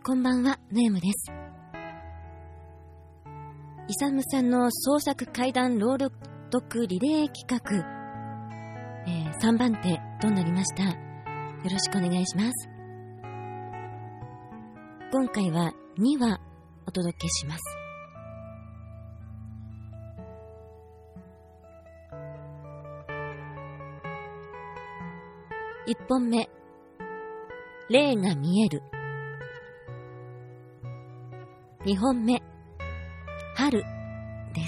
こんばんは、ノエムです。イサムさんの創作怪談朗読リレー企画、3番手となりました。よろしくお願いします。今回は2話お届けします。1本目、霊が見える。2本目、春です。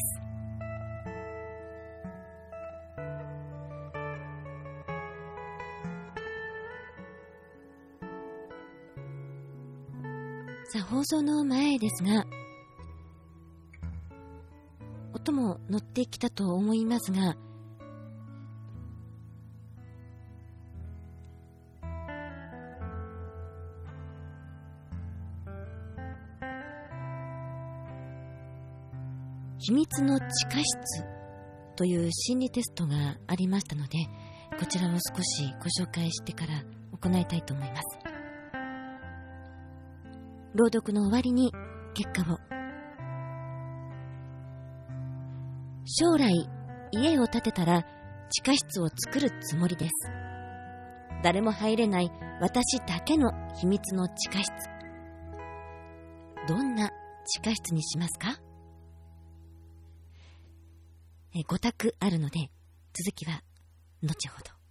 さあ、放送の前ですが、音も乗ってきたと思いますが、秘密の地下室という心理テストがありましたので、こちらを少しご紹介してから行いたいと思います。朗読の終わりに結果を。将来家を建てたら地下室を作るつもりです。誰も入れない私だけの秘密の地下室。どんな地下室にしますか？5択あるので、続きは後ほど。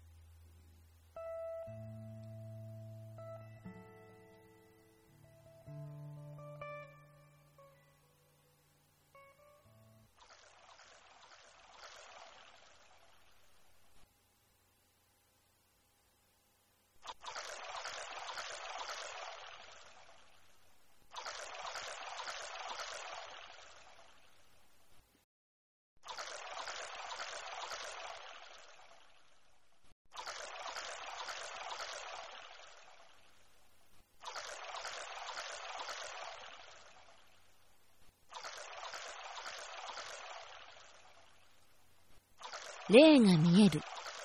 霊が見える。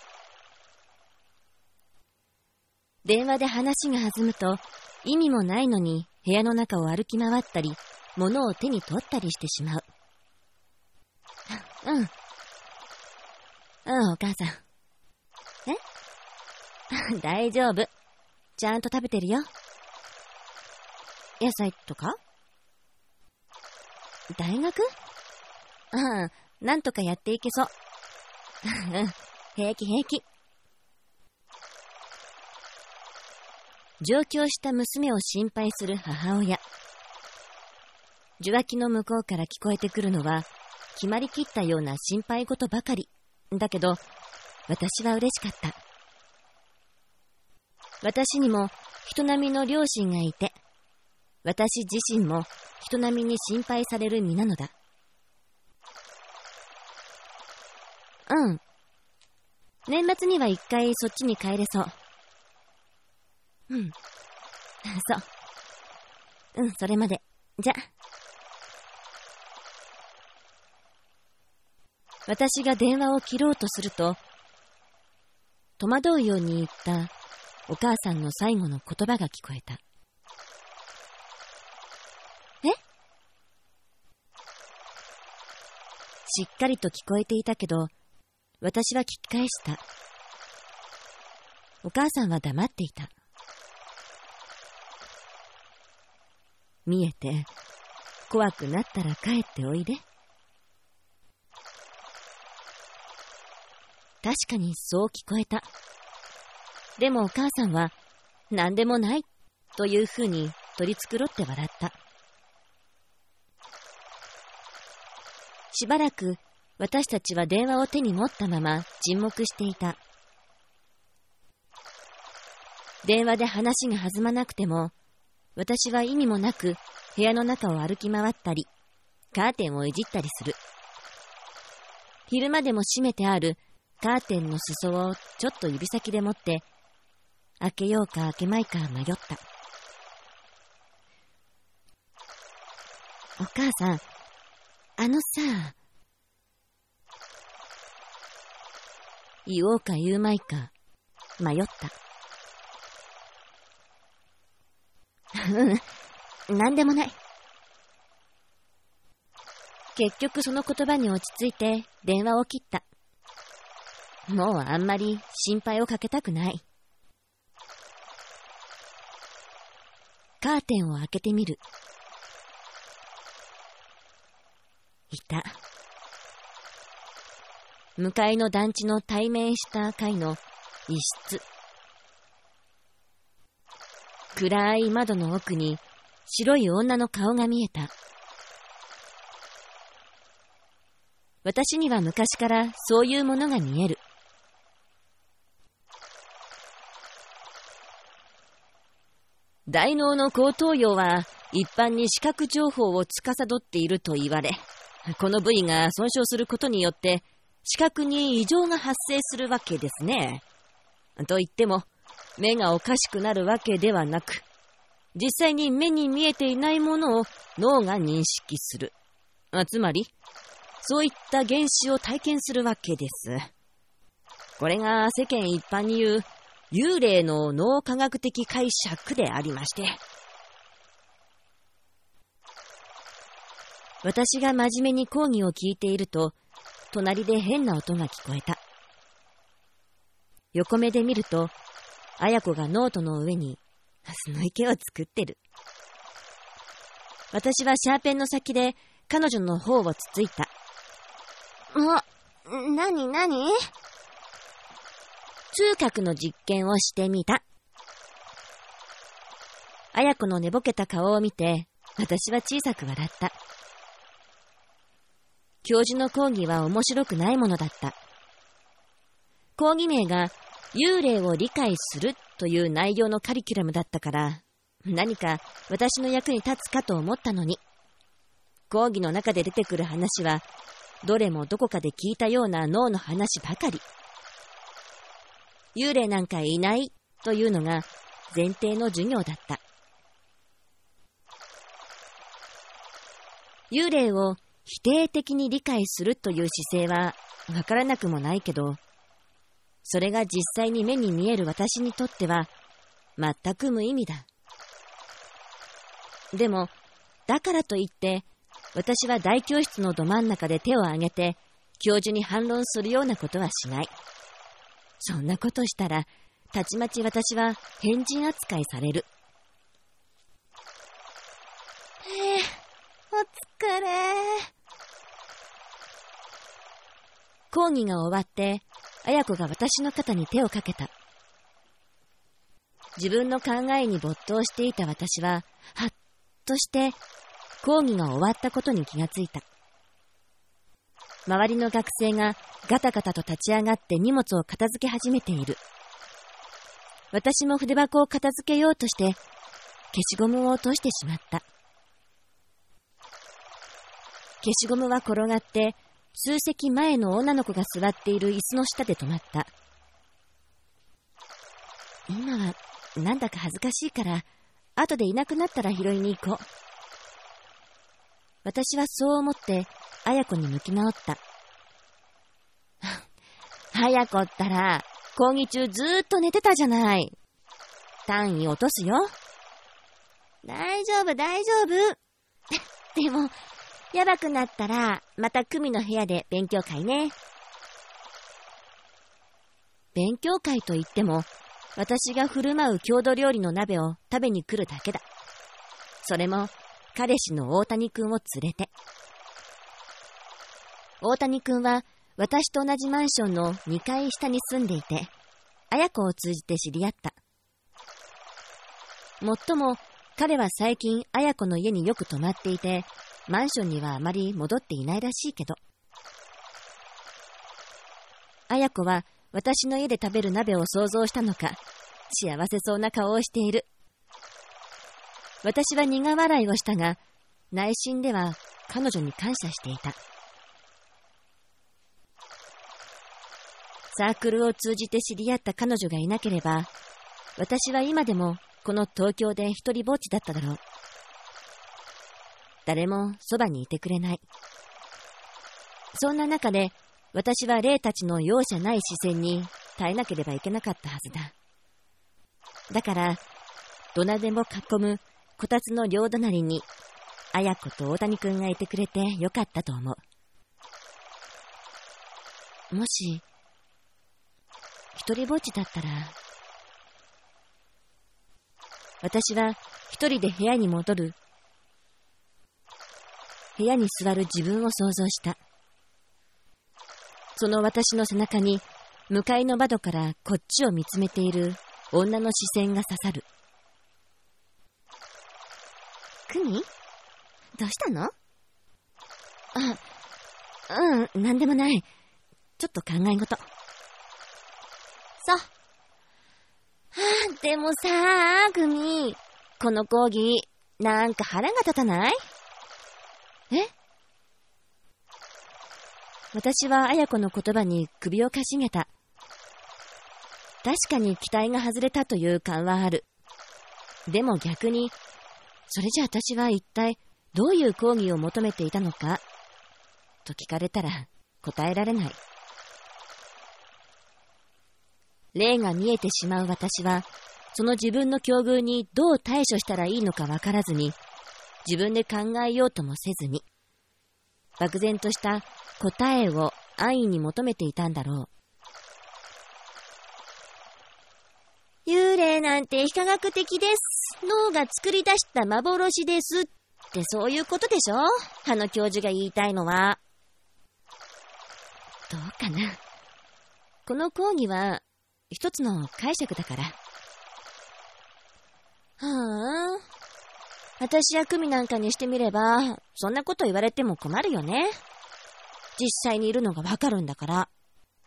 電話で話が弾むと、意味もないのに部屋の中を歩き回ったり、物を手に取ったりしてしまう。お母さん。大丈夫。ちゃんと食べてるよ。野菜とか？大学？なんとかやっていけそう。平気。上京した娘を心配する母親。受話器の向こうから聞こえてくるのは、決まりきったような心配事ばかり。だけど、私は嬉しかった。私にも人並みの両親がいて、私自身も人並みに心配される身なのだ。年末には一回そっちに帰れそう。そう。それまで。じゃ。私が電話を切ろうとすると、戸惑うように言ったお母さんの最後の言葉が聞こえた。しっかりと聞こえていたけど、私は聞き返した。お母さんは黙っていた。見えて、怖くなったら帰っておいで。確かにそう聞こえた。でもお母さんは、何でもないというふうに取り繕って笑った。しばらく私たちは電話を手に持ったまま沈黙していた。電話で話が弾まなくても、私は意味もなく部屋の中を歩き回ったり、カーテンをいじったりする。昼間でも閉めてあるカーテンの裾をちょっと指先で持って、開けようか開けまいか迷った。お母さん、さ、言おうか言うまいか迷った。 なんでもない。結局その言葉に落ち着いて電話を切った。もうあんまり心配をかけたくない。カーテンを開けてみる。いた。向かいの団地の対面した階の一室。暗い窓の奥に白い女の顔が見えた。私には昔からそういうものが見える。大脳の後頭葉は一般に視覚情報を司っていると言われ、この部位が損傷することによって視覚に異常が発生するわけですね。と言っても目がおかしくなるわけではなく、実際に目に見えていないものを脳が認識する。つまりそういった現象を体験するわけです。これが世間一般に言う幽霊の脳科学的解釈でありまして、私が真面目に講義を聞いていると、隣で変な音が聞こえた。横目で見ると、綾子がノートの上にハスの池を作ってる。私はシャーペンの先で彼女の方をつついた。なに痛覚の実験をしてみた。綾子の寝ぼけた顔を見て、私は小さく笑った。教授の講義は面白くないものだった。講義名が幽霊を理解するという内容のカリキュラムだったから、何か私の役に立つかと思ったのに、講義の中で出てくる話は、どれもどこかで聞いたような脳の話ばかり。幽霊なんかいないというのが前提の授業だった。幽霊を否定的に理解するという姿勢はわからなくもないけど、それが実際に目に見える私にとっては全く無意味だ。でも、だからといって私は大教室のど真ん中で手を挙げて教授に反論するようなことはしない。そんなことしたらたちまち私は変人扱いされる。お疲れ。講義が終わって綾子が私の肩に手をかけた。自分の考えに没頭していた私ははっとして講義が終わったことに気がついた。周りの学生がガタガタと立ち上がって荷物を片付け始めている。私も筆箱を片付けようとして消しゴムを落としてしまった。消しゴムは転がって数席前の女の子が座っている椅子の下で止まった。今はなんだか恥ずかしいから後でいなくなったら拾いに行こう。私はそう思って綾子に向き直った。綾子ったら講義中ずーっと寝てたじゃない。単位落とすよ。大丈夫でもやばくなったらまた組の部屋で勉強会ね。勉強会といっても私が振る舞う郷土料理の鍋を食べに来るだけだ。それも彼氏の大谷くんを連れて。大谷くんは私と同じマンションの2階下に住んでいて、綾子を通じて知り合った。もっとも彼は最近綾子の家によく泊まっていて、マンションにはあまり戻っていないらしいけど。綾子は私の家で食べる鍋を想像したのか、幸せそうな顔をしている。私は苦笑いをしたが、内心では彼女に感謝していた。サークルを通じて知り合った彼女がいなければ、私は今でもこの東京で一人ぼっちだっただろう。誰もそばにいてくれない。そんな中で、私は霊たちの容赦ない視線に耐えなければいけなかったはずだ。だから、土鍋も囲むこたつの両隣に綾子と大谷くんがいてくれてよかったと思う。もし一人ぼっちだったら、私は一人で部屋に戻る、部屋に座る自分を想像した。その私の背中に向かいの窓からこっちを見つめている女の視線が刺さる。クミ？どうしたの？なんでもない。ちょっと考え事。そう。でもさ、クミ、この講義、なんか腹が立たない？私は綾子の言葉に首をかしげた。確かに期待が外れたという感はある。でも逆に、それじゃ私は一体どういう講義を求めていたのかと聞かれたら答えられない。例が見えてしまう私は、その自分の境遇にどう対処したらいいのかわからずに、自分で考えようともせずに、漠然とした答えを安易に求めていたんだろう。幽霊なんて非科学的です。脳が作り出した幻ですってそういうことでしょ？あの教授が言いたいのは。どうかな。この講義は一つの解釈だから。私やクミなんかにしてみれば、そんなこと言われても困るよね。実際にいるのがわかるんだから。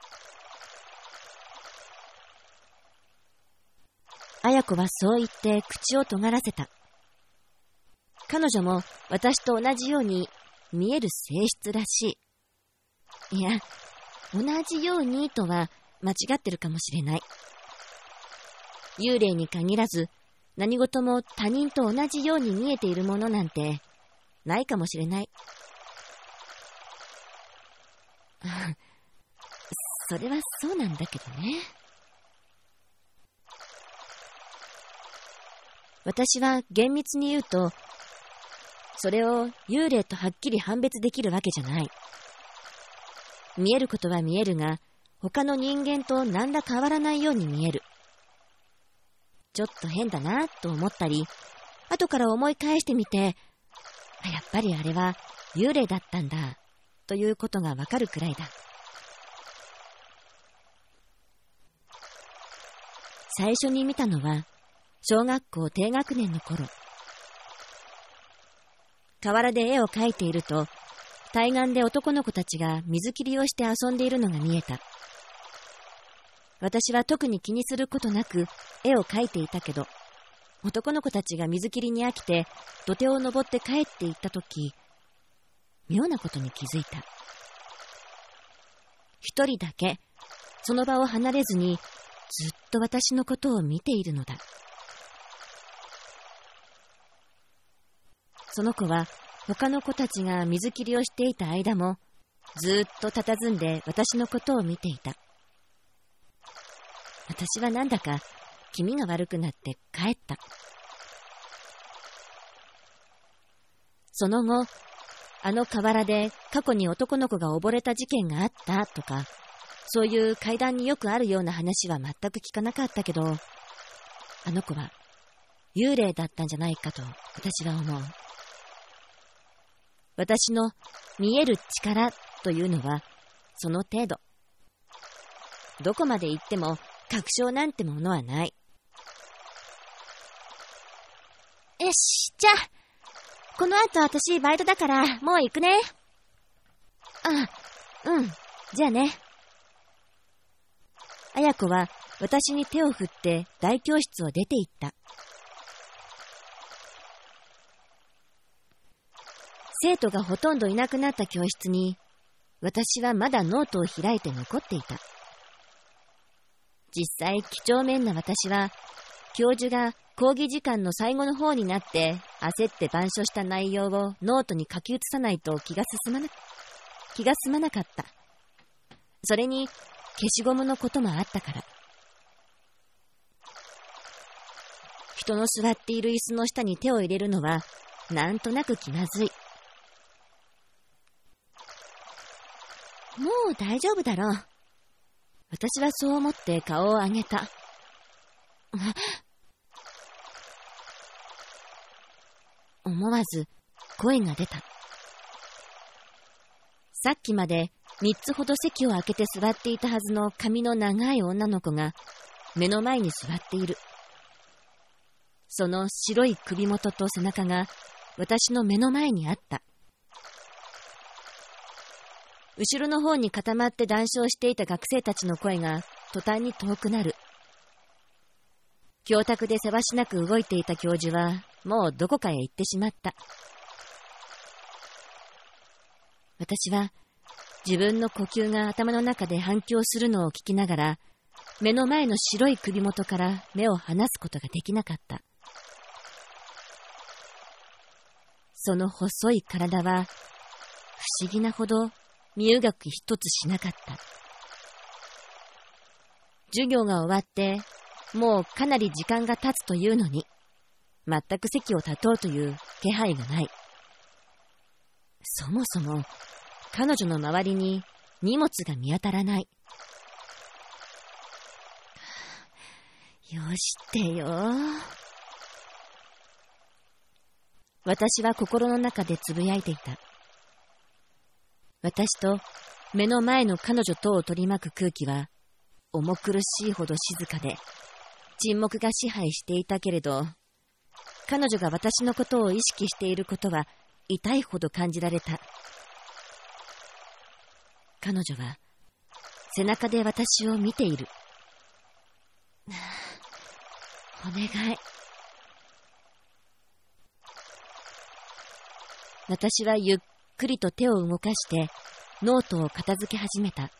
綾子はそう言って口を尖らせた。彼女も私と同じように見える性質らしい。いや、同じようにとは間違ってるかもしれない。幽霊に限らず、何事も他人と同じように見えているものなんてないかもしれない。それはそうなんだけどね。私は厳密に言うと、それを幽霊とはっきり判別できるわけじゃない。見えることは見えるが、他の人間と何ら変わらないように見える。ちょっと変だなと思ったり、後から思い返してみて、やっぱりあれは幽霊だったんだということがわかるくらいだ。最初に見たのは小学校低学年の頃。河原で絵を描いていると、対岸で男の子たちが水切りをして遊んでいるのが見えた。私は特に気にすることなく絵を描いていたけど、男の子たちが水切りに飽きて土手を登って帰っていったとき、妙なことに気づいた。一人だけその場を離れずにずっと私のことを見ているのだ。その子は他の子たちが水切りをしていた間もずっと佇んで私のことを見ていた。私はなんだか気味が悪くなって帰った。その後、あの河原で過去に男の子が溺れた事件があったとか、そういう怪談によくあるような話は全く聞かなかったけど、あの子は幽霊だったんじゃないかと私は思う。私の見える力というのはその程度。どこまで行っても確証なんてものはない。よし、じゃあこの後私バイトだからもう行くね。じゃあね。綾子は私に手を振って大教室を出て行った。生徒がほとんどいなくなった教室に、私はまだノートを開いて残っていた。実際几帳面な私は、教授が講義時間の最後の方になって焦って板書した内容をノートに書き写さないと気が済まなかった。それに消しゴムのこともあったから。一人の座っている椅子の下に手を入れるのはなんとなく気まずい。もう大丈夫だろう。私はそう思って顔を上げた。思わず声が出た。さっきまで3つほど席を空けて座っていたはずの髪の長い女の子が目の前に座っている。その白い首元と背中が私の目の前にあった。後ろの方に固まって談笑していた学生たちの声が途端に遠くなる。教卓でせわしなく動いていた教授はもうどこかへ行ってしまった。私は自分の呼吸が頭の中で反響するのを聞きながら、目の前の白い首元から目を離すことができなかった。その細い体は不思議なほど身動き一つしなかった。授業が終わってもうかなり時間が経つというのに、全く席を立とうという気配がない。そもそも彼女の周りに荷物が見当たらない。よしてよ。私は心の中でつぶやいていた。私と目の前の彼女とを取り巻く空気は重苦しいほど静かで、沈黙が支配していたけれど、彼女が私のことを意識していることは痛いほど感じられた。彼女は背中で私を見ている。お願い。私はゆっくりと手を動かしてノートを片付け始めた。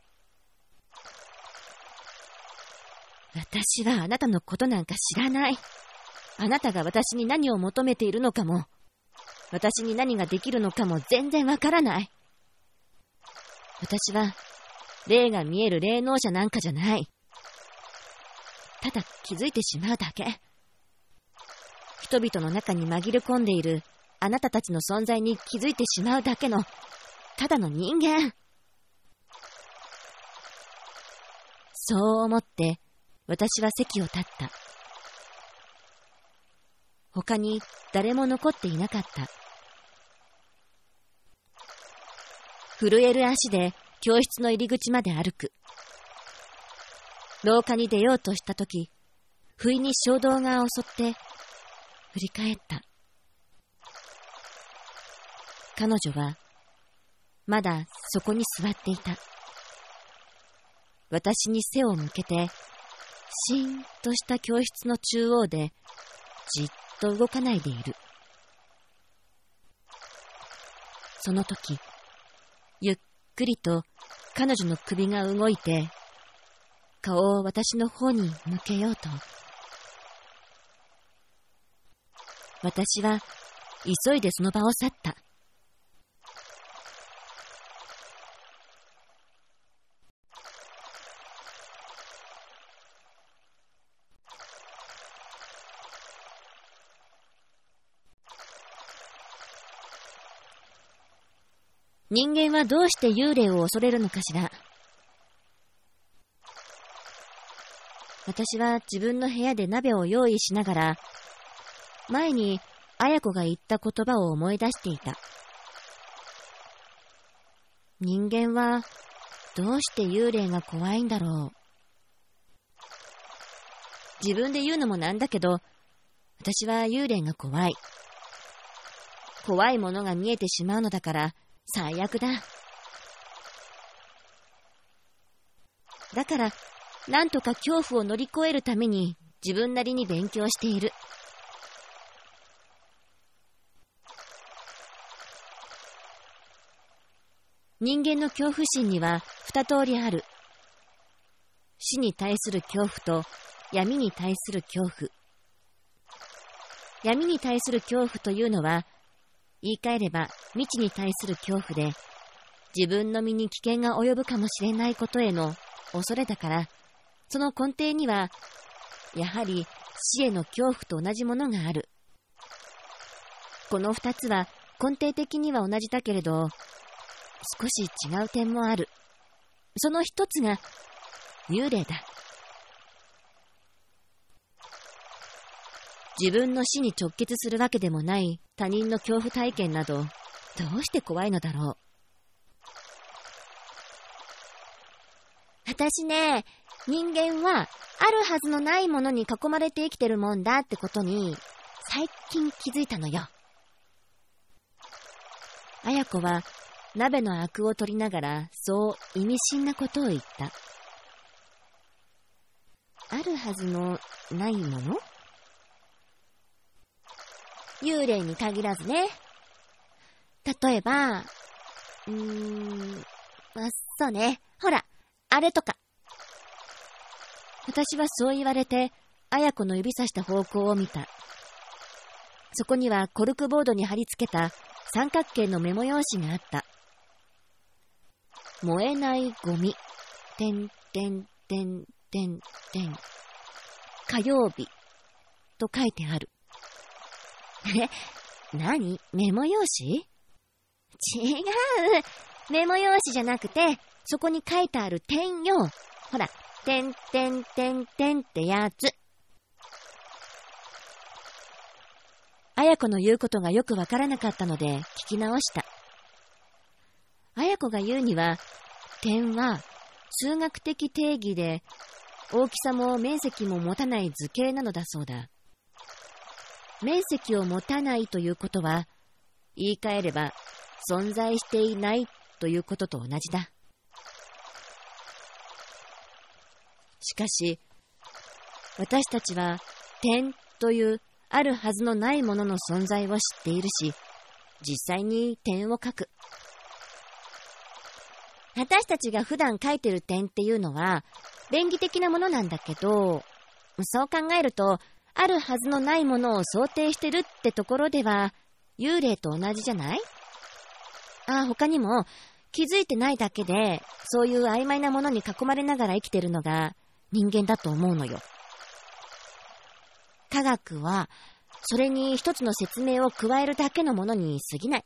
私はあなたのことなんか知らない。あなたが私に何を求めているのかも、私に何ができるのかも全然わからない。私は霊が見える霊能者なんかじゃない。ただ気づいてしまうだけ。人々の中に紛れ込んでいるあなたたちの存在に気づいてしまうだけのただの人間。そう思って私は席を立った。他に誰も残っていなかった。震える足で教室の入り口まで歩く。廊下に出ようとしたとき、不意に衝動が襲って振り返った。彼女はまだそこに座っていた。私に背を向けて、シーンとした教室の中央でじっと動かないでいる。その時、ゆっくりと彼女の首が動いて、顔を私の方に向けようと。私は急いでその場を去った。人間はどうして幽霊を恐れるのかしら。私は自分の部屋で鍋を用意しながら、前に綾子が言った言葉を思い出していた。人間はどうして幽霊が怖いんだろう。自分で言うのもなんだけど、私は幽霊が怖い。怖いものが見えてしまうのだから最悪だ。だから、なんとか恐怖を乗り越えるために自分なりに勉強している。人間の恐怖心には二通りある。死に対する恐怖と闇に対する恐怖。闇に対する恐怖というのは、言い換えれば未知に対する恐怖で、自分の身に危険が及ぶかもしれないことへの恐れだから、その根底にはやはり死への恐怖と同じものがある。この二つは根底的には同じだけれど、少し違う点もある。その一つが幽霊だ。自分の死に直結するわけでもない他人の恐怖体験など、どうして怖いのだろう。私ね、人間はあるはずのないものに囲まれて生きてるもんだってことに最近気づいたのよ。綾子は鍋のアクを取りながらそう意味深なことを言った。あるはずのないもの？幽霊に限らずね。例えば、そうね。ほら、あれとか。私はそう言われて、綾子の指さした方向を見た。そこにはコルクボードに貼り付けた三角形のメモ用紙があった。燃えないゴミ、てんてんてんてんてん、火曜日、と書いてある。何？メモ用紙？違う。メモ用紙じゃなくて、そこに書いてある点よ。ほら、てんてんてんてんってやつ。綾子の言うことがよくわからなかったので聞き直した。綾子が言うには、点は数学的定義で大きさも面積も持たない図形なのだそうだ。面積を持たないということは、言い換えれば存在していないということと同じだ。しかし、私たちは点というあるはずのないものの存在を知っているし、実際に点を書く。私たちが普段書いてる点っていうのは便宜的なものなんだけど、そう考えるとあるはずのないものを想定してるってところでは幽霊と同じじゃない？他にも気づいてないだけでそういう曖昧なものに囲まれながら生きてるのが人間だと思うのよ。科学はそれに一つの説明を加えるだけのものに過ぎない。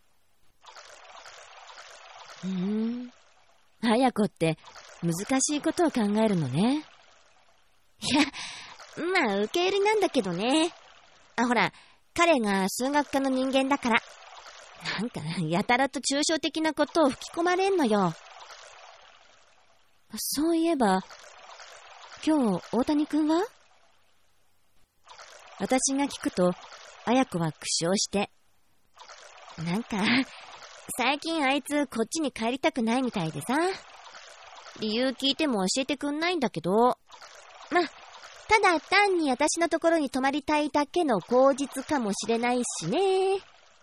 綾子って難しいことを考えるのね。いや、受け入れなんだけどね。ほら、彼が数学科の人間だから、なんかやたらと抽象的なことを吹き込まれんのよ。そういえば、今日大谷くんは？私が聞くと、綾子は苦笑して、なんか最近あいつこっちに帰りたくないみたいでさ。理由聞いても教えてくんないんだけど。ただ単に私のところに泊まりたいだけの口実かもしれないしね。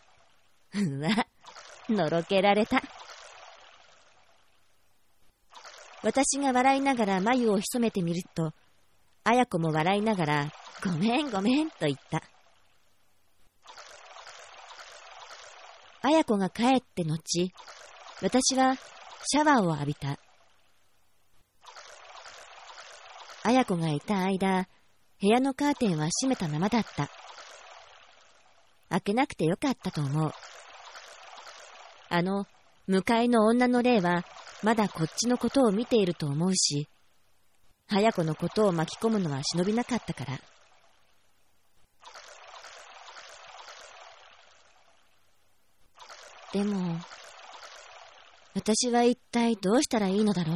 のろけられた。私が笑いながら眉を潜めてみると、綾子も笑いながら、ごめんごめんと言った。綾子が帰って後、私はシャワーを浴びた。綾子がいた間、部屋のカーテンは閉めたままだった。開けなくてよかったと思う。向かいの女の霊は、まだこっちのことを見ていると思うし、綾子のことを巻き込むのは忍びなかったから。でも、私は一体どうしたらいいのだろう。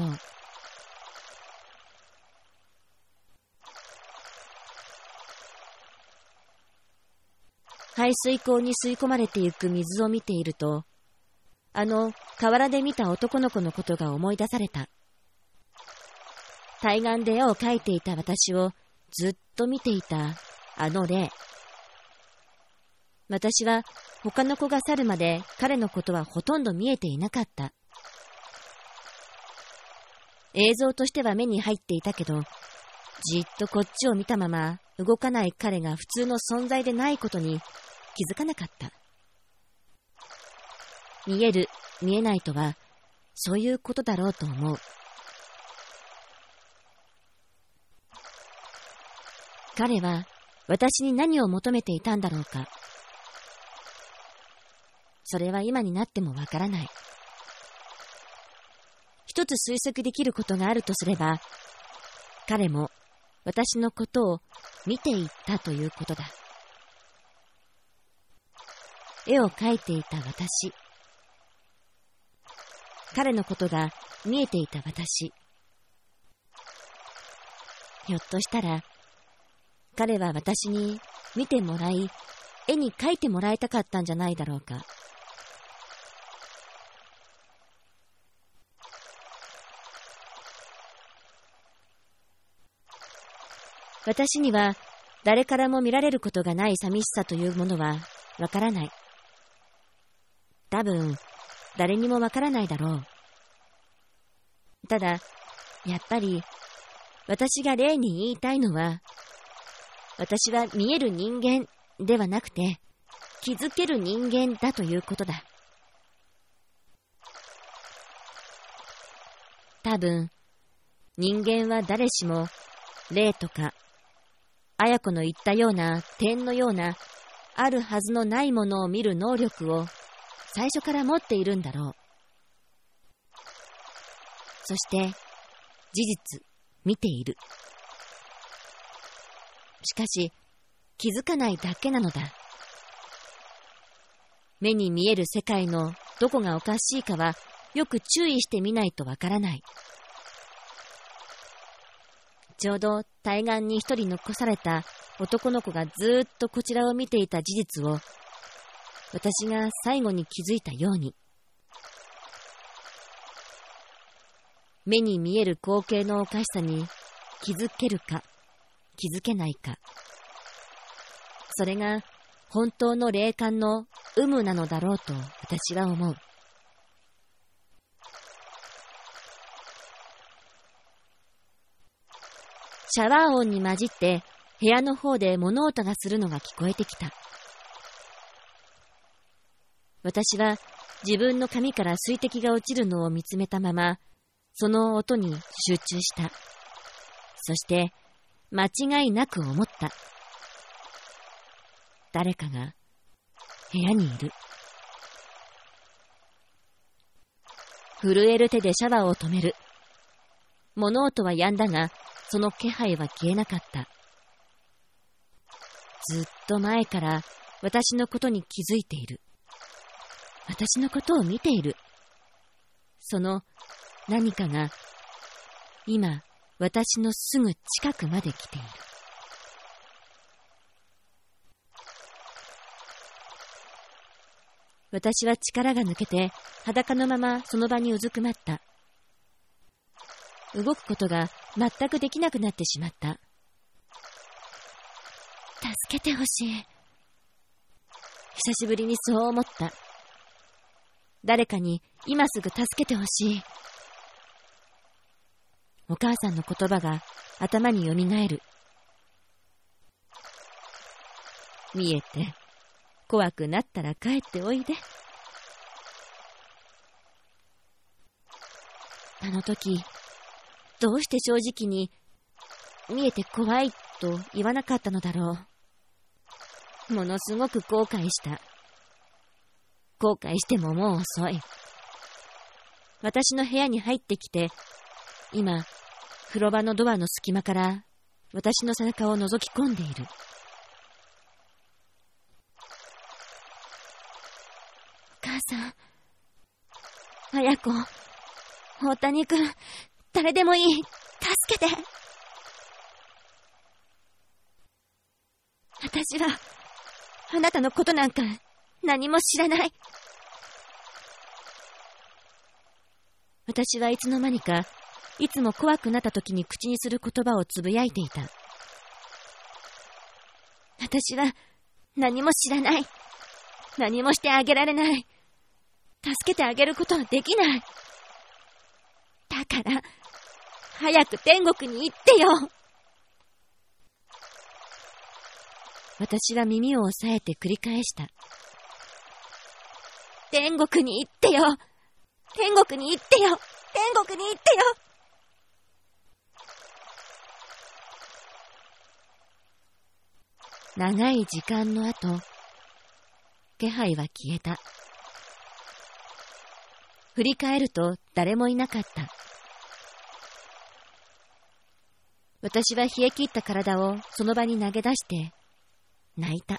排水溝に吸い込まれてゆく水を見ていると、河原で見た男の子のことが思い出された。対岸で絵を描いていた私をずっと見ていた霊。私は他の子が去るまで彼のことはほとんど見えていなかった。映像としては目に入っていたけど、じっとこっちを見たまま動かない彼が普通の存在でないことに気づかなかった。見える、見えないとはそういうことだろうと思う。彼は私に何を求めていたんだろうか。それは今になってもわからない。一つ推測できることがあるとすれば、彼も私のことを見ていったということだ。絵を描いていた私、彼のことが見えていた私。ひょっとしたら、彼は私に見てもらい、絵に描いてもらいたかったんじゃないだろうか。私には誰からも見られることがない寂しさというものはわからない。多分誰にもわからないだろう。ただやっぱり私が霊に言いたいのは、私は見える人間ではなくて気づける人間だということだ。多分人間は誰しも霊とか綾子の言ったような点のようなあるはずのないものを見る能力を最初から持っているんだろう。そして事実見ている。しかし気づかないだけなのだ。目に見える世界のどこがおかしいかはよく注意してみないとわからない。ちょうど対岸に一人残された男の子がずっとこちらを見ていた事実を私が最後に気づいたように、目に見える光景のおかしさに気づけるか気づけないか、それが本当の霊感の有無なのだろうと私は思う。シャワー音に混じって部屋の方で物音がするのが聞こえてきた。私は自分の髪から水滴が落ちるのを見つめたままその音に集中した。そして間違いなく思った。誰かが部屋にいる。震える手でシャワーを止める。物音は止んだがその気配は消えなかった。ずっと前から私のことに気づいている。私のことを見ている。その何かが今私のすぐ近くまで来ている。私は力が抜けて裸のままその場にうずくまった。動くことが全くできなくなってしまった。助けてほしい。久しぶりにそう思った。誰かに今すぐ助けてほしい。お母さんの言葉が頭によみがえる。見えて怖くなったら帰っておいで。あの時どうして正直に見えて怖いと言わなかったのだろう。ものすごく後悔した。後悔してももう遅い。私の部屋に入ってきて、今風呂場のドアの隙間から私の背中を覗き込んでいる。お母さん、綾子、大谷君、誰でもいい、助けて。私はあなたのことなんか何も知らない。私はいつの間にかいつも怖くなった時に口にする言葉をつぶやいていた。私は何も知らない。何もしてあげられない。助けてあげることはできない。だから早く天国に行ってよ。私は耳を押さえて繰り返した。天国に行ってよ。天国に行ってよ。天国に行ってよ。 長い時間の後、気配は消えた。振り返ると誰もいなかった。私は冷え切った体をその場に投げ出して泣いた。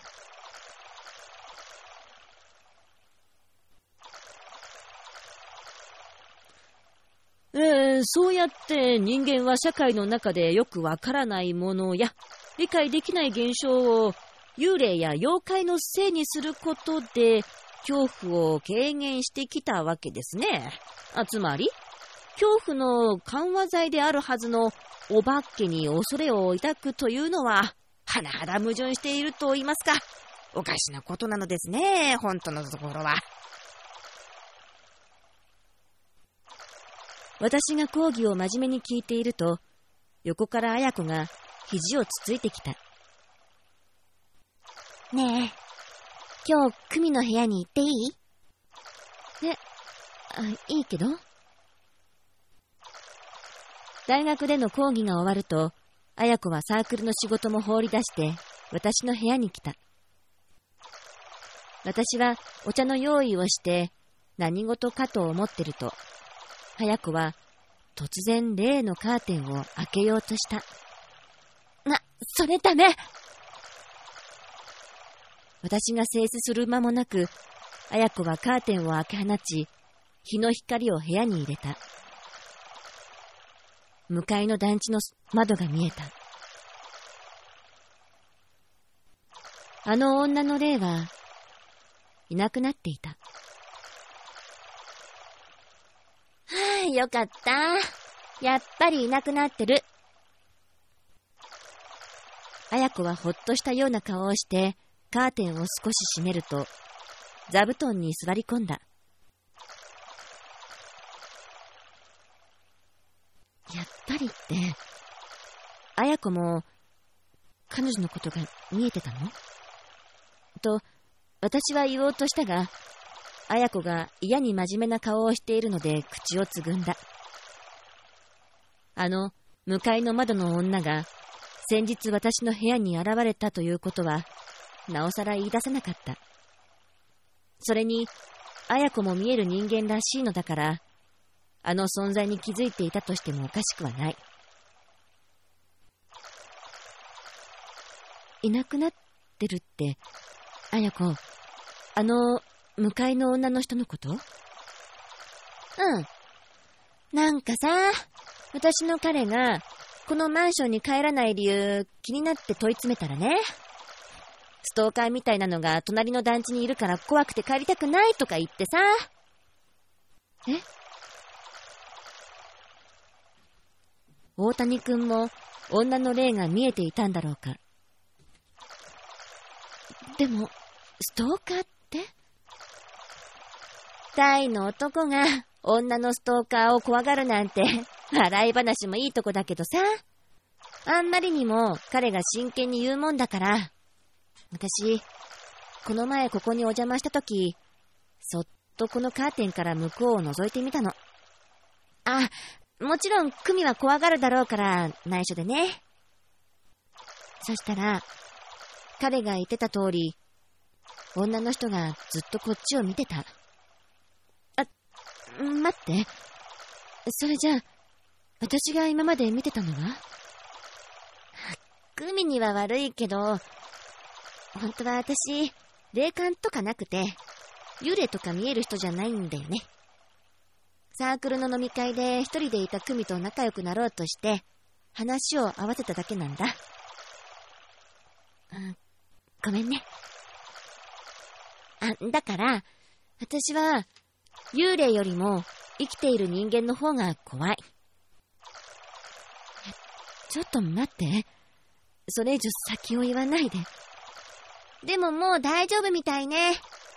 そうやって人間は社会の中でよくわからないものや理解できない現象を幽霊や妖怪のせいにすることで恐怖を軽減してきたわけですね。つまり恐怖の緩和剤であるはずのお化けに恐れを抱くというのは甚だ矛盾していると言いますか、おかしなことなのですね、本当のところは。私が講義を真面目に聞いていると、横から綾子が肘をつついてきた。ねえ、今日久美の部屋に行っていい？いいけど。大学での講義が終わると、綾子はサークルの仕事も放り出して私の部屋に来た。私はお茶の用意をして何事かと思ってると、綾子は突然例のカーテンを開けようとした。それダメ！私が制止する間もなく、綾子はカーテンを開け放ち、日の光を部屋に入れた。向かいの団地の窓が見えた。あの女の霊はいなくなっていた。よかった。やっぱりいなくなってる。綾子はほっとしたような顔をしてカーテンを少し閉めると座布団に座り込んだ。やっぱりって綾子も彼女のことが見えてたの？と私は言おうとしたが、綾子が嫌に真面目な顔をしているので口をつぐんだ。向かいの窓の女が先日私の部屋に現れたということはなおさら言い出せなかった。それに綾子も見える人間らしいのだから、あの存在に気づいていたとしてもおかしくはない。いなくなってるって綾子、向かいの女の人のこと？なんかさ、私の彼がこのマンションに帰らない理由気になって問い詰めたらね、ストーカーみたいなのが隣の団地にいるから怖くて帰りたくないとか言ってさ。大谷くんも女の霊が見えていたんだろうか。でもストーカーって大の男が女のストーカーを怖がるなんて笑い話もいいとこだけどさ、あんまりにも彼が真剣に言うもんだから、私この前ここにお邪魔したとき、そっとこのカーテンから向こうを覗いてみたの。もちろん久美は怖がるだろうから内緒でね。そしたら彼が言ってた通り、女の人がずっとこっちを見てた。待って、それじゃあ私が今まで見てたのは？久美には悪いけど、本当は私霊感とかなくて幽霊とか見える人じゃないんだよね。サークルの飲み会で一人でいた久美と仲良くなろうとして話を合わせただけなんだ。ごめんね。だから私は幽霊よりも生きている人間の方が怖い。ちょっと待って、それ以上先を言わないで。でももう大丈夫みたいね。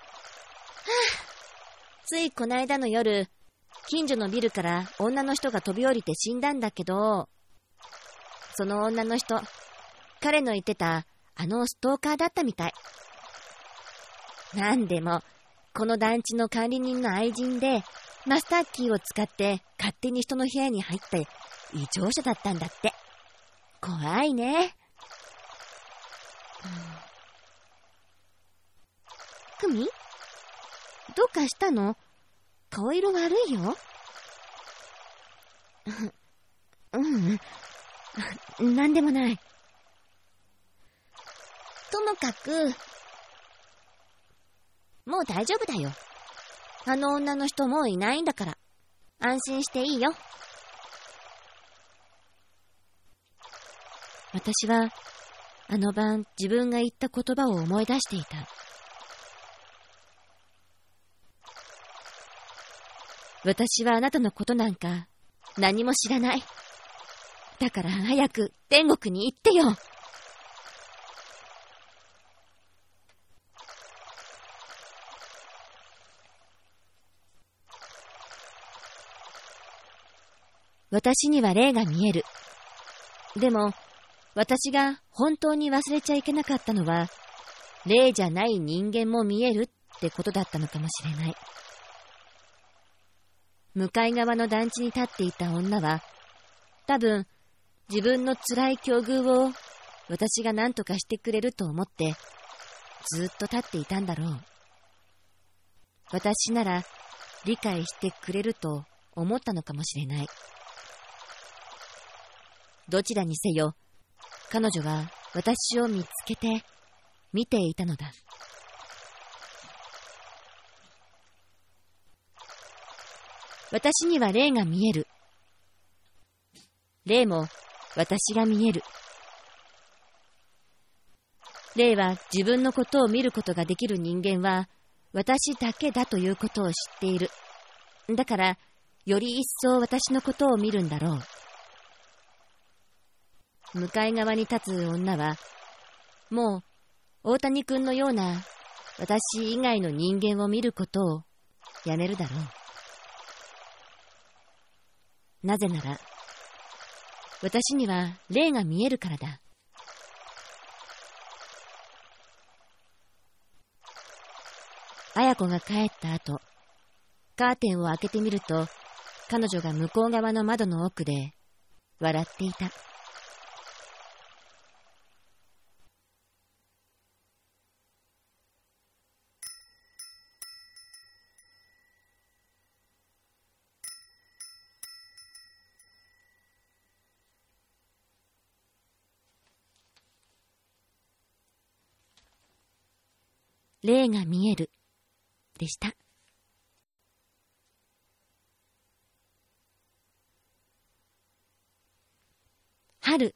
ついこないだの夜、近所のビルから女の人が飛び降りて死んだんだけど、その女の人、彼の言ってたストーカーだったみたい。なんでもこの団地の管理人の愛人で、マスターキーを使って勝手に人の部屋に入って異常者だったんだって。怖いね。 クミ？どうかしたの？顔色悪いよ。なんでもない。ともかく、もう大丈夫だよ。あの女の人もういないんだから、安心していいよ。私は、あの晩自分が言った言葉を思い出していた。私はあなたのことなんか何も知らない。だから早く天国に行ってよ。私には霊が見える。でも、私が本当に忘れちゃいけなかったのは、霊じゃない人間も見えるってことだったのかもしれない。向かい側の団地に立っていた女は、多分、自分の辛い境遇を私が何とかしてくれると思って、ずっと立っていたんだろう。私なら理解してくれると思ったのかもしれない。どちらにせよ、彼女は私を見つけて見ていたのだ。私には霊が見える。霊も私が見える。霊は自分のことを見ることができる人間は私だけだということを知っている。だから、より一層私のことを見るんだろう。向かい側に立つ女は、もう大谷君のような私以外の人間を見ることをやめるだろう。なぜなら、私には霊が見えるからだ。綾子が帰った後、カーテンを開けてみると、彼女が向こう側の窓の奥で笑っていた。霊が見えるでした。春。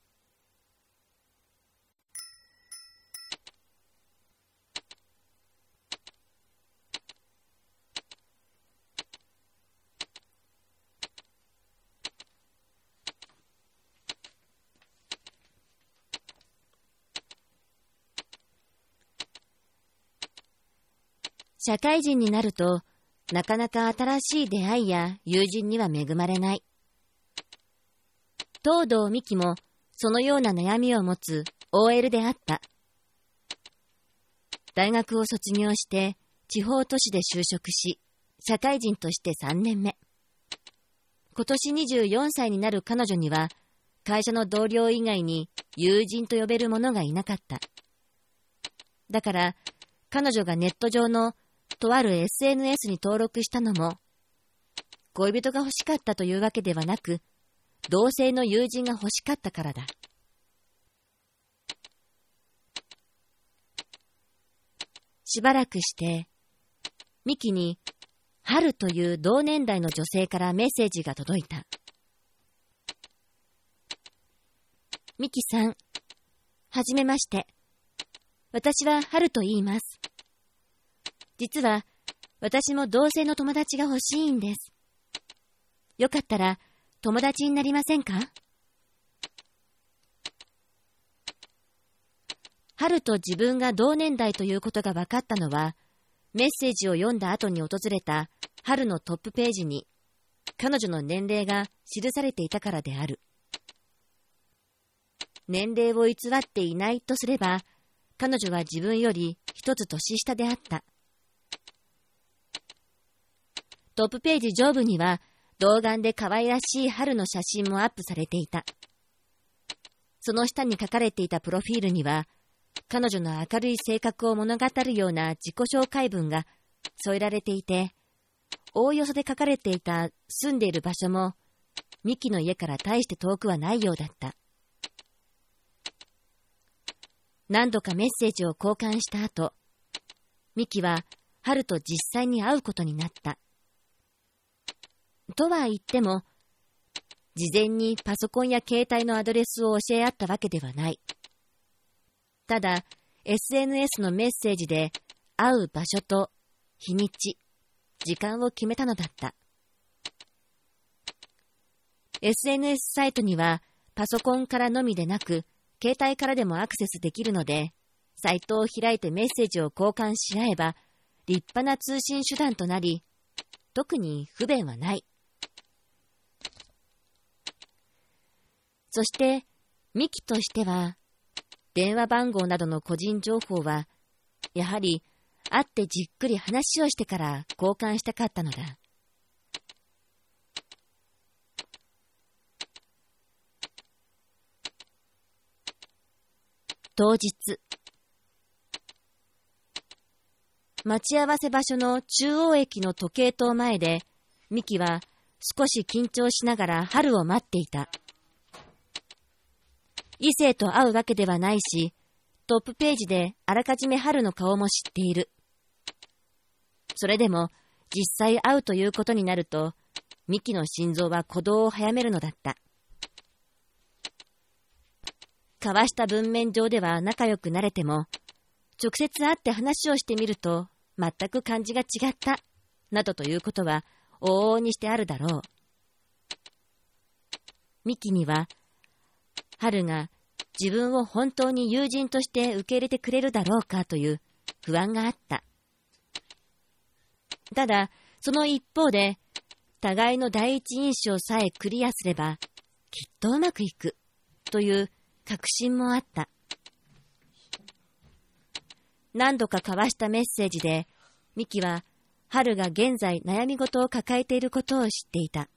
社会人になると、なかなか新しい出会いや友人には恵まれない。東堂美希もそのような悩みを持つ OL であった。大学を卒業して地方都市で就職し、社会人として3年目。今年24歳になる彼女には、会社の同僚以外に友人と呼べる者がいなかった。だから、彼女がネット上のとある SNS に登録したのも、恋人が欲しかったというわけではなく、同性の友人が欲しかったからだ。しばらくして、ミキに、春という同年代の女性からメッセージが届いた。ミキさん、はじめまして。私は春と言います。実は、私も同性の友達が欲しいんです。よかったら、友達になりませんか？春と自分が同年代ということが分かったのは、メッセージを読んだ後に訪れた春のトップページに、彼女の年齢が記されていたからである。年齢を偽っていないとすれば、彼女は自分より一つ年下であった。トップページ上部には、童顔で可愛らしい春の写真もアップされていた。その下に書かれていたプロフィールには、 彼女の明るい性格を物語るような自己紹介文が添えられていて、おおよそで書かれていた住んでいる場所もミキの家から大して遠くはないようだった。何度かメッセージを交換した後、ミキは春と実際に会うことになった。とは言っても、事前にパソコンや携帯のアドレスを教え合ったわけではない。ただ、SNS のメッセージで会う場所と日にち、時間を決めたのだった。SNS サイトにはパソコンからのみでなく、携帯からでもアクセスできるので、サイトを開いてメッセージを交換し合えば、立派な通信手段となり、特に不便はない。そして、ミキとしては、電話番号などの個人情報は、やはり会ってじっくり話をしてから交換したかったのだ。当日、待ち合わせ場所の中央駅の時計塔前で、ミキは少し緊張しながら春を待っていた。異性と会うわけではないし、トップページであらかじめ春の顔も知っている。それでも実際会うということになると、ミキの心臓は鼓動を早めるのだった。交わした文面上では仲良くなれても、直接会って話をしてみると全く感じが違った、などということは往々にしてあるだろう。ミキには、春が自分を本当に友人として受け入れてくれるだろうかという不安があった。ただ、その一方で、互いの第一印象さえクリアすれば、きっとうまくいくという確信もあった。何度か交わしたメッセージで、ミキは春が現在悩み事を抱えていることを知っていた。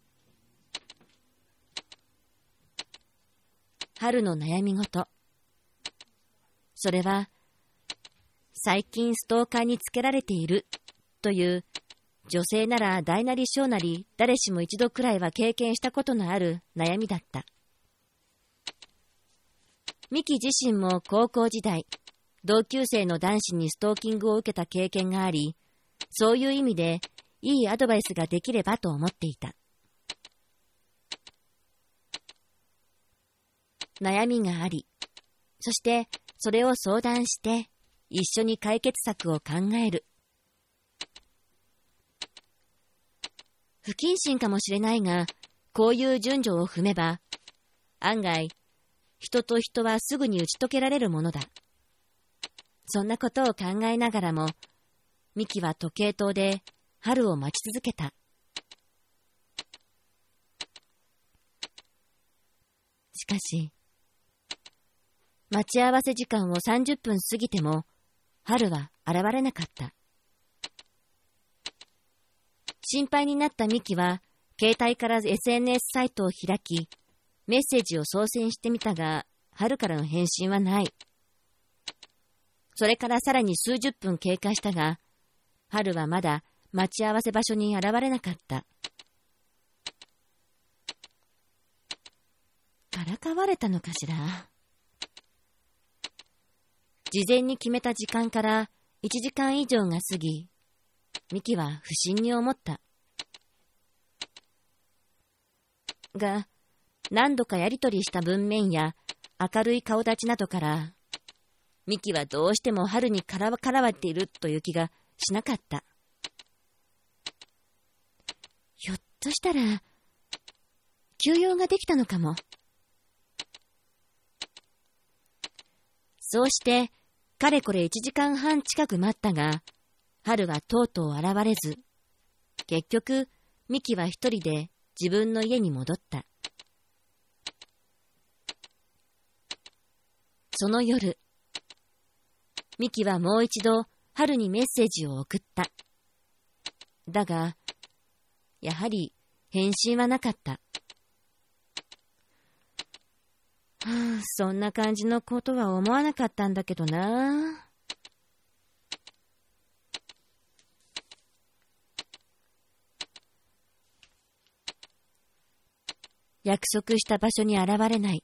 春の悩み事。それは、最近ストーカーにつけられているという女性なら大なり小なり誰しも一度くらいは経験したことのある悩みだった。ミキ自身も高校時代、同級生の男子にストーキングを受けた経験があり、そういう意味でいいアドバイスができればと思っていた。悩みがあり、そしてそれを相談して一緒に解決策を考える。不謹慎かもしれないが、こういう順序を踏めば、案外、人と人はすぐに打ち解けられるものだ。そんなことを考えながらも、ミキは時計塔で春を待ち続けた。しかし、待ち合わせ時間を30分過ぎても、春は現れなかった。心配になったミキは、携帯から SNS サイトを開き、メッセージを送信してみたが、春からの返信はない。それからさらに数十分経過したが、春はまだ待ち合わせ場所に現れなかった。からかわれたのかしら。事前に決めた時間から1時間以上が過ぎ、ミキは不審に思った。が、何度かやりとりした文面や明るい顔立ちなどから、ミキはどうしても春にからわっているという気がしなかった。ひょっとしたら、休養ができたのかも。そうして、かれこれ1時間半近く待ったが、春はとうとう現れず、結局、ミキは一人で自分の家に戻った。その夜、ミキはもう一度春にメッセージを送った。だが、やはり返信はなかった。 そんな感じのことは思わなかったんだけどな。約束した場所に現れない。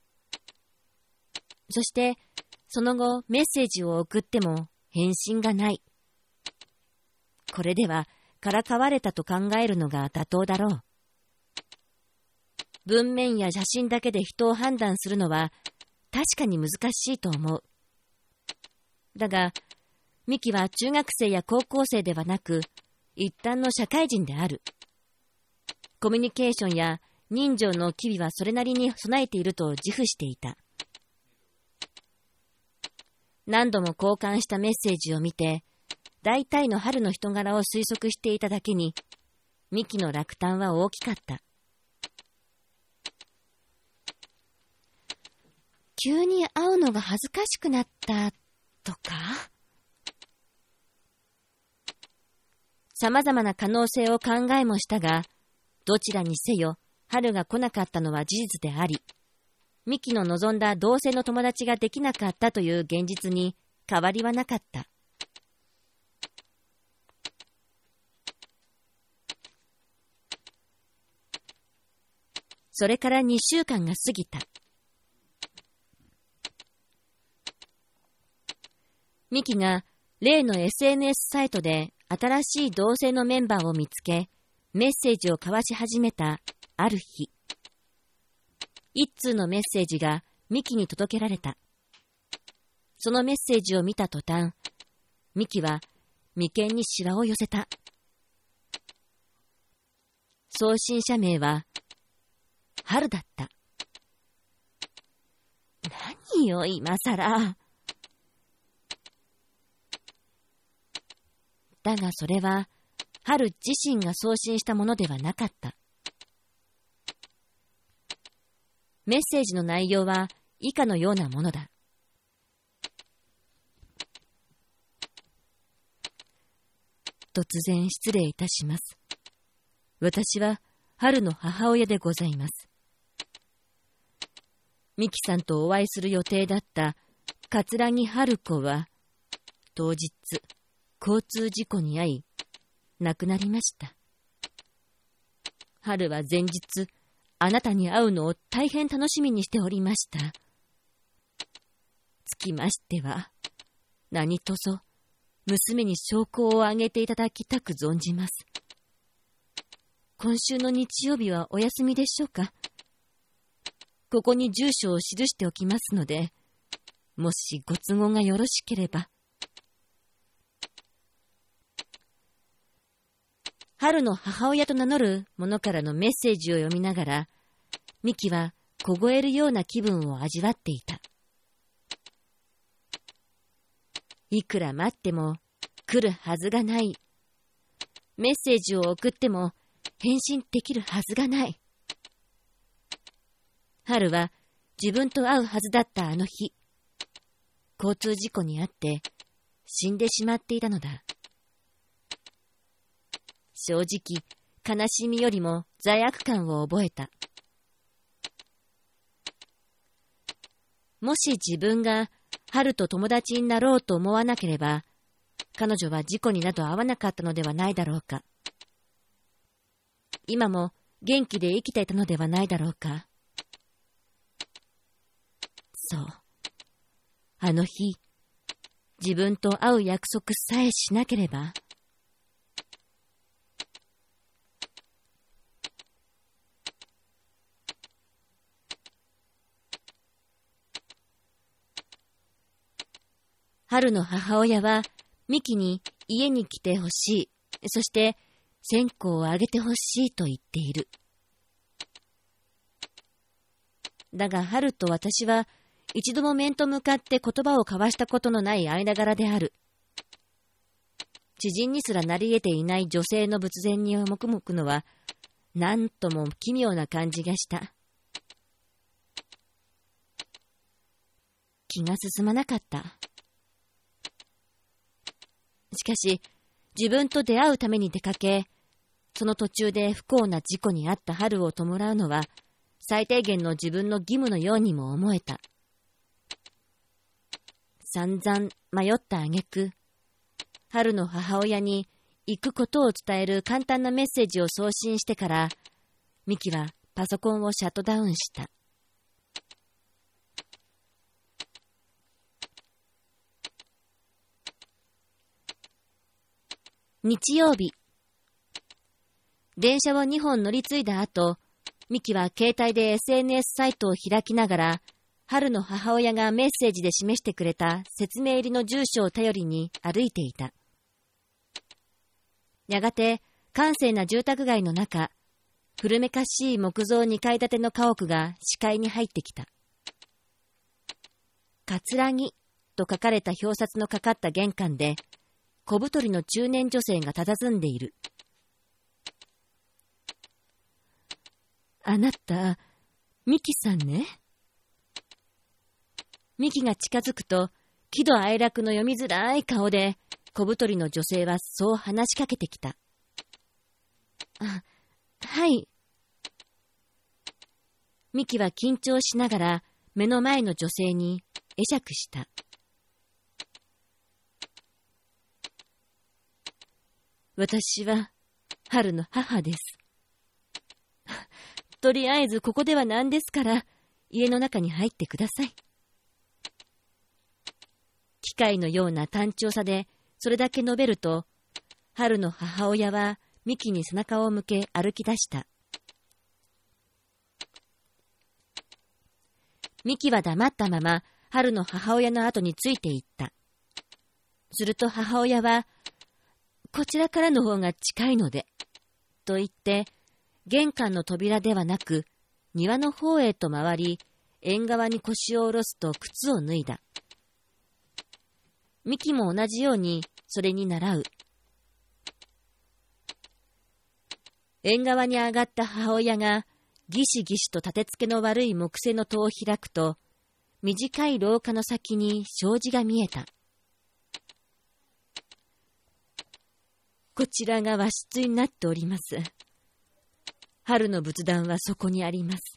そしてその後メッセージを送っても返信がない。これではからかわれたと考えるのが妥当だろう。文面や写真だけで人を判断するのは確かに難しいと思う。だがミキは中学生や高校生ではなく一般の社会人である。コミュニケーションや人情の機微はそれなりに備えていると自負していた。何度も交換したメッセージを見て、大体の春の人柄を推測していただけに、ミキの落胆は大きかった。急に会うのが恥ずかしくなったとか？様々な可能性を考えもしたが、どちらにせよ、春が来なかったのは事実であり、ミキの望んだ同性の友達ができなかったという現実に変わりはなかった。それから2週間が過ぎた。ミキが例の SNS サイトで新しい同性のメンバーを見つけ、メッセージを交わし始めたある日、一通のメッセージがミキに届けられた。そのメッセージを見た途端、ミキは眉間にシワを寄せた。送信者名は春だった。何よ今さら。だがそれは春自身が送信したものではなかった。メッセージの内容は以下のようなものだ。突然失礼いたします。私は春の母親でございます。ミキさんとお会いする予定だった桂木春子は当日交通事故に遭い亡くなりました。春は前日あなたに会うのを大変楽しみにしておりました。つきましては何とぞ娘に証拠をあげていただきたく存じます。今週の日曜日はお休みでしょうか。ここに住所を記しておきますので、もしご都合がよろしければ。春の母親と名乗る者からのメッセージを読みながら、ミキは凍えるような気分を味わっていた。いくら待っても来るはずがない。メッセージを送っても返信できるはずがない。春は自分と会うはずだったあの日、交通事故に遭って死んでしまっていたのだ。正直、悲しみよりも罪悪感を覚えた。もし自分が春と友達になろうと思わなければ、彼女は事故になど遭わなかったのではないだろうか。今も元気で生きていたのではないだろうか。そう。あの日、自分と会う約束さえしなければ。春の母親はミキに家に来てほしい、そして線香をあげてほしいと言っている。だが春と私は一度も面と向かって言葉を交わしたことのない間柄である。知人にすらなり得ていない女性の仏前にもくもくのはなんとも奇妙な感じがした。気が進まなかった。しかし自分と出会うために出かけ、その途中で不幸な事故に遭った春を弔うのは最低限の自分の義務のようにも思えた。散々迷った挙句、春の母親に行くことを伝える簡単なメッセージを送信してから、ミキはパソコンをシャットダウンした。日曜日。電車を2本乗り継いだ後、ミキは携帯で SNS サイトを開きながら、春の母親がメッセージで示してくれた説明入りの住所を頼りに歩いていた。やがて、閑静な住宅街の中、古めかしい木造2階建ての家屋が視界に入ってきた。桂木と書かれた表札のかかった玄関で、小太りの中年女性が佇んでいる。あなた、ミキさんね。ミキが近づくと、喜怒哀楽の読みづらい顔で、小太りの女性はそう話しかけてきた。あ、はい。ミキは緊張しながら目の前の女性に会釈した。私は春の母です。とりあえずここでは何ですから家の中に入ってください。機械のような単調さでそれだけ述べると、春の母親はミキに背中を向け歩き出した。ミキは黙ったまま春の母親の後についていった。すると母親は、こちらからの方が近いので、と言って、玄関の扉ではなく、庭の方へと回り、縁側に腰を下ろすと靴を脱いだ。ミキも同じようにそれに倣う。縁側に上がった母親がギシギシと立て付けの悪い木製の戸を開くと、短い廊下の先に障子が見えた。こちらが和室になっております。春の仏壇はそこにあります。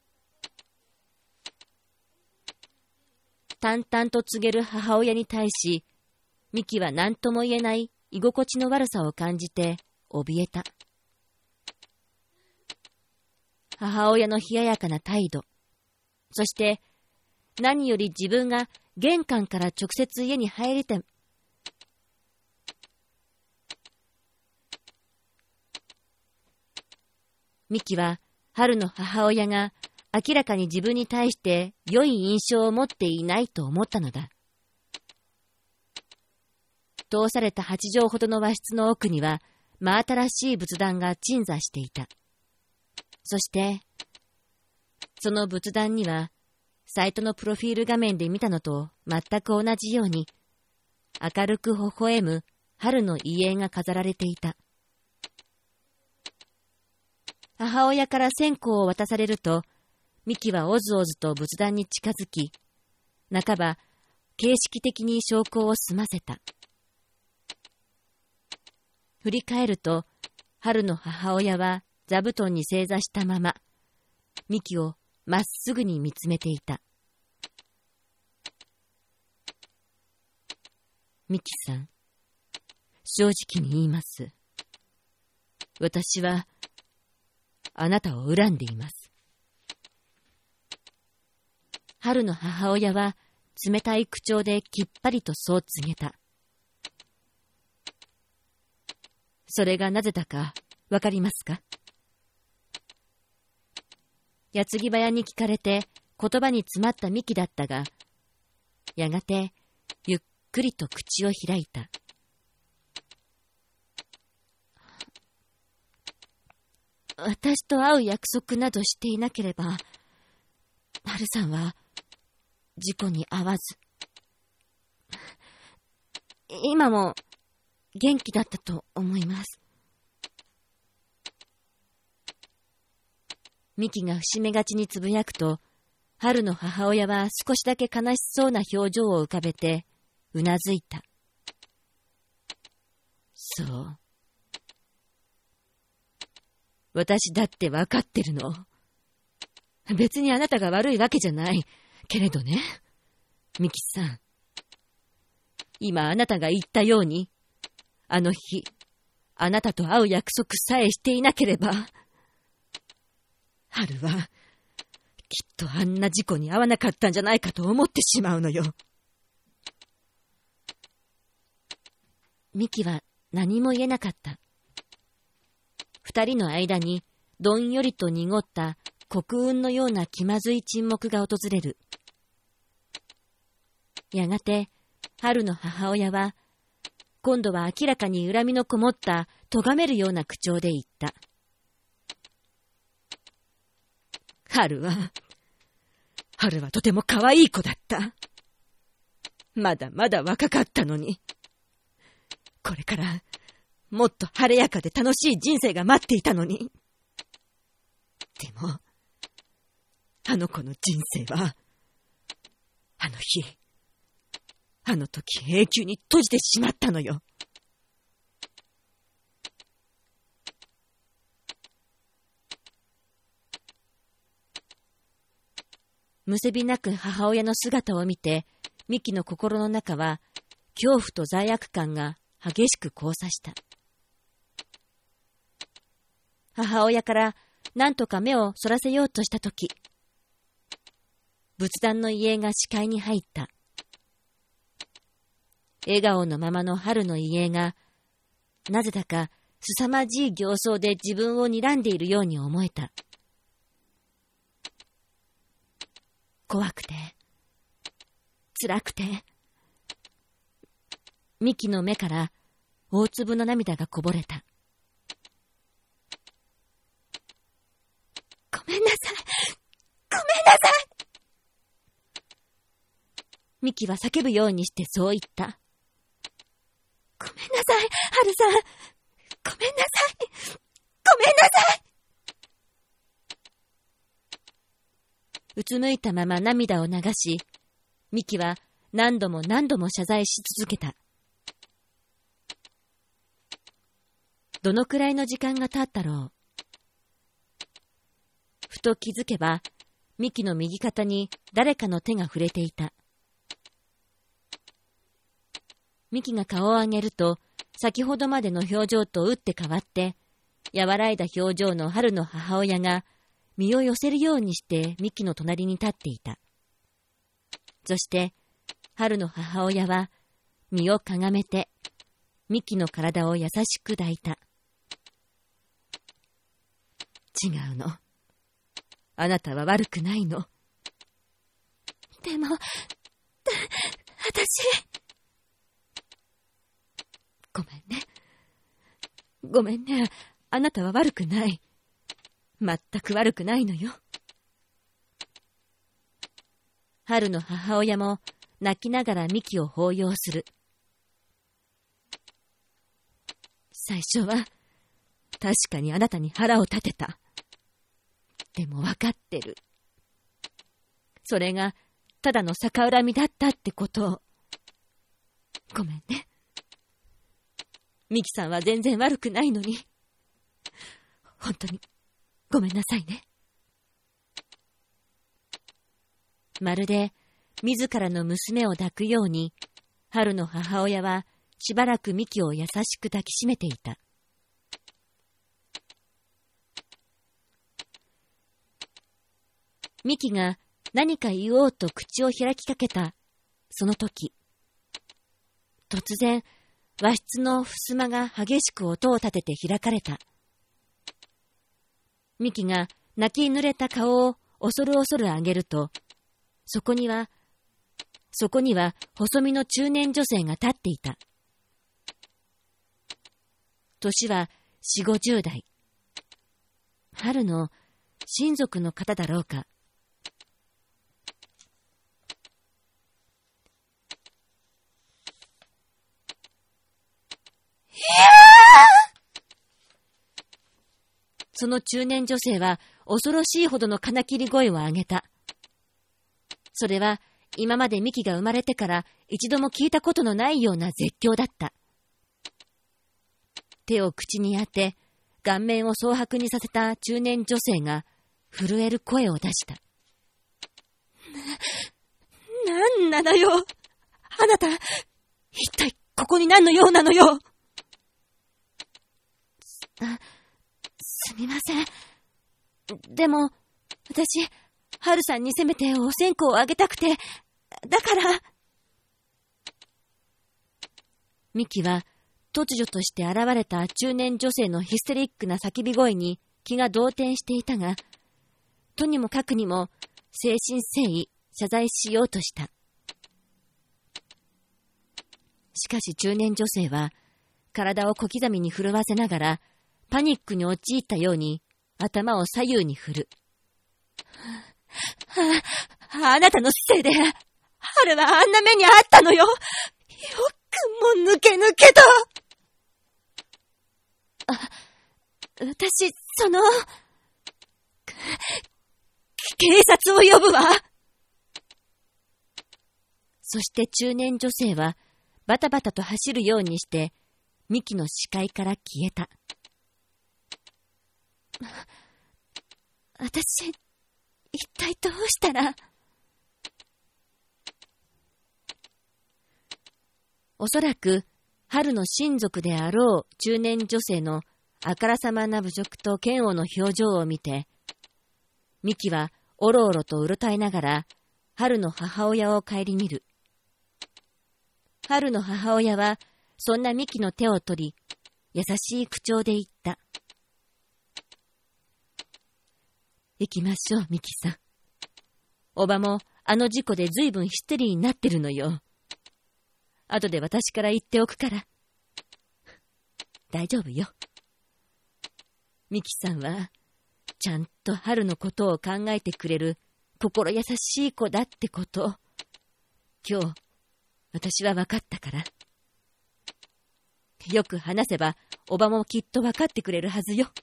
淡々と告げる母親に対し、ミキは何とも言えない居心地の悪さを感じて怯えた。母親の冷ややかな態度、そして何より自分が玄関から直接家に入れて、ミキは春の母親が明らかに自分に対して良い印象を持っていないと思ったのだ。通された8畳ほどの和室の奥には真新しい仏壇が鎮座していた。そして、その仏壇には、サイトのプロフィール画面で見たのと全く同じように、明るく微笑む春の遺影が飾られていた。母親から線香を渡されると、ミキはおずおずと仏壇に近づき、半ば形式的に焼香を済ませた。振り返ると、春の母親は座布団に正座したまま、ミキをまっすぐに見つめていた。ミキさん、正直に言います。私は、あなたを恨んでいます。春の母親は、冷たい口調できっぱりとそう告げた。それがなぜだかわかりますか？矢継ぎ早に聞かれて言葉に詰まったミキだったが、やがてゆっくりと口を開いた。私と会う約束などしていなければ、春さんは事故に遭わず、今も元気だったと思います。ミキが伏し目がちにつぶやくと、春の母親は少しだけ悲しそうな表情を浮かべて、うなずいた。そう。私だってわかってるの。 別にあなたが悪いわけじゃない。けれどね、ミキさん。今あなたが言ったように、あの日、あなたと会う約束さえしていなければ、春は、きっとあんな事故に遭わなかったんじゃないかと思ってしまうのよ。ミキは何も言えなかった。二人の間にどんよりと濁った黒雲のような気まずい沈黙が訪れる。やがて、春の母親は、今度は明らかに恨みのこもった咎めるような口調で言った。春はとても可愛い子だった。まだまだ若かったのに。これからもっと晴れやかで楽しい人生が待っていたのに。でも、あの子の人生は、あの日、あの時永久に閉じてしまったのよ。むせび泣く母親の姿を見て、ミキの心の中は恐怖と罪悪感が激しく交差した。母親から何とか目をそらせようとしたとき、仏壇の遺影が視界に入った。笑顔のままの春の遺影が、なぜだか凄まじい形相で自分を睨んでいるように思えた。怖くて、辛くて、ミキの目から大粒の涙がこぼれた。ごめんなさい、ごめんなさい。ミキは叫ぶようにしてそう言った。ごめんなさい、春さん。ごめんなさい。ごめんなさい。うつむいたまま涙を流し、ミキは何度も何度も謝罪し続けた。どのくらいの時間が経ったろう。ふと気づけば、ミキの右肩に誰かの手が触れていた。ミキが顔を上げると、先ほどまでの表情と打って変わって、和らいだ表情の春の母親が、身を寄せるようにしてミキの隣に立っていた。そして、春の母親は、身をかがめて、ミキの体を優しく抱いた。違うの。あなたは悪くないの。でも、私。ごめんね。ごめんね。あなたは悪くない。全く悪くないのよ。春の母親も泣きながらミキを抱擁する。最初は確かにあなたに腹を立てた。でも分かってる。それがただの逆恨みだったってことを。ごめんね。ミキさんは全然悪くないのに。本当にごめんなさいね。まるで自らの娘を抱くように、春の母親はしばらくミキを優しく抱きしめていた。ミキが何か言おうと口を開きかけたその時、突然和室の襖が激しく音を立てて開かれた。ミキが泣き濡れた顔を恐る恐る上げると、そこには細身の中年女性が立っていた。年は4、50代。春の親族の方だろうか。その中年女性は恐ろしいほどの金切り声を上げた。それは今までミキが生まれてから一度も聞いたことのないような絶叫だった。手を口に当て、顔面を蒼白にさせた中年女性が震える声を出した。 なんなのよ。あなた、一体ここに何の用なのよ。 すみません。でも、私、ハルさんにせめてお線香をあげたくて、だから。ミキは、突如として現れた中年女性のヒステリックな叫び声に気が動転していたが、とにもかくにも、誠心誠意謝罪しようとした。しかし中年女性は、体を小刻みに震わせながら、パニックに陥ったように、頭を左右に振る。 あなたのせいで、春はあんな目にあったのよ。よくも抜けと。 私、 警察を呼ぶわ。 そして中年女性は、バタバタと走るようにして、ミキの視界から消えた。 私、一体どうしたら。 おそらく、春の親族であろう中年女性のあからさまな侮辱と嫌悪の表情を見て、ミキはおろおろとうろたえながら、春の母親を顧みる。春の母親は、そんなミキの手を取り、優しい口調で言った。行きましょう、ミキさん。おばもあの事故でずいぶんヒステリーになってるのよ。後で私から言っておくから。大丈夫よ。ミキさんは、ちゃんと春のことを考えてくれる心優しい子だってこと、今日、私は分かったから。よく話せば、おばもきっと分かってくれるはずよ。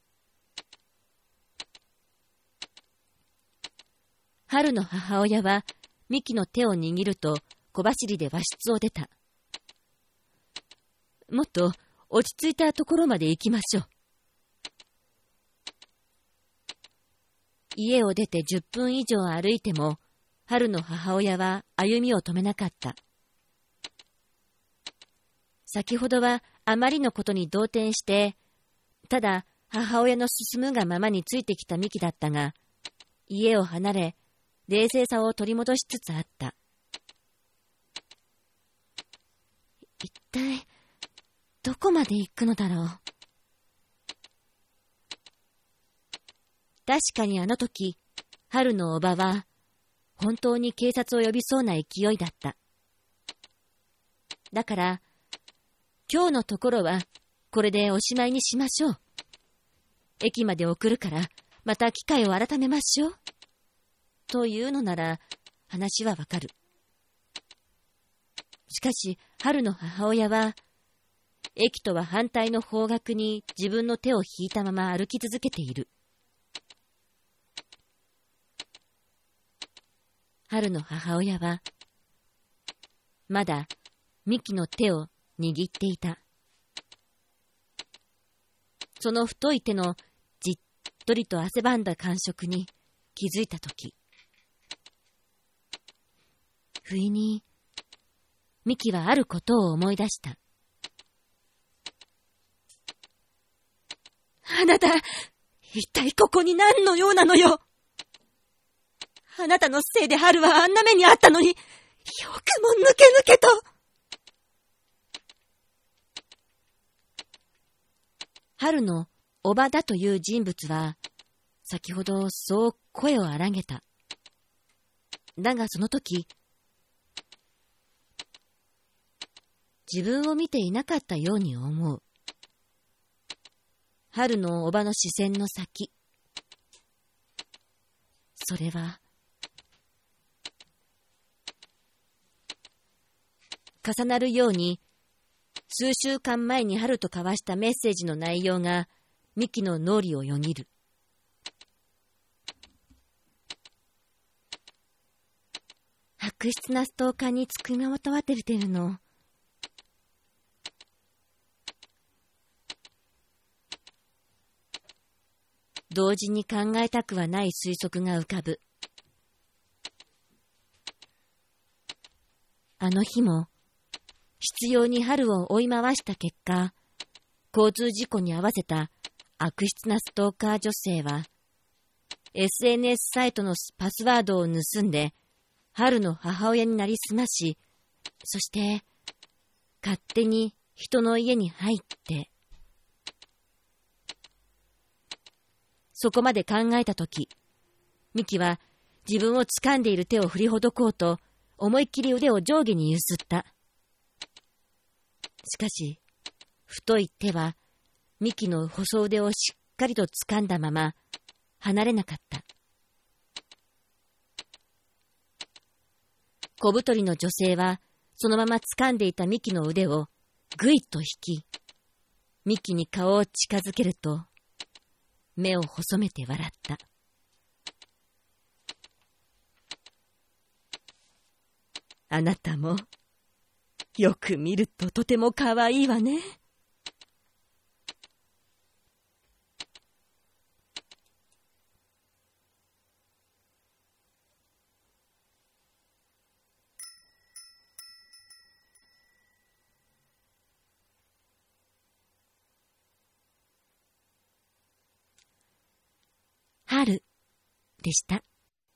春の母親は、ミキの手を握ると、小走りで和室を出た。もっと落ち着いたところまで行きましょう。家を出て10分以上歩いても、春の母親は歩みを止めなかった。先ほどはあまりのことに動転して、ただ母親の進むがままについてきたミキだったが、家を離れ、冷静さを取り戻しつつあった。一体、どこまで行くのだろう。確かにあの時、春のおばは、本当に警察を呼びそうな勢いだった。だから、今日のところは、これでおしまいにしましょう。駅まで送るから、また機会を改めましょう。というのなら、話はわかる。しかし、春の母親は、駅とは反対の方角に自分の手を引いたまま歩き続けている。春の母親は、まだミキの手を握っていた。その太い手のじっとりと汗ばんだ感触に気づいたとき、不意にミキはあることを思い出した。 あなた、一体ここに何の用なのよ。あなたのせいで春はあんな目にあったのに、よくも抜けと。 春のおばだという人物は、先ほどそう声を荒げた。だがその時、自分を見ていなかったように思う。春のおばの視線の先。それは、重なるように、数週間前に春と交わしたメッセージの内容が、ミキの脳裏をよぎる。悪質なストーカーにつきまとわってるの。 同時に考えたくはない推測が浮かぶ。あの日も、執拗に春を追い回した結果、交通事故に遭わせた悪質なストーカー女性は、SNS サイトのパスワードを盗んで、春の母親になりすまし、そして、勝手に人の家に入って、そこまで考えたとき、ミキは自分を掴んでいる手を振りほどこうと、思いっきり腕を上下にゆすった。しかし、太い手は、ミキの細腕をしっかりと掴んだまま、離れなかった。小太りの女性は、そのまま掴んでいたミキの腕をぐいっと引き、ミキに顔を近づけると、目を細めて笑った。あなたも、よく見るととてもかわいいわね。春でした。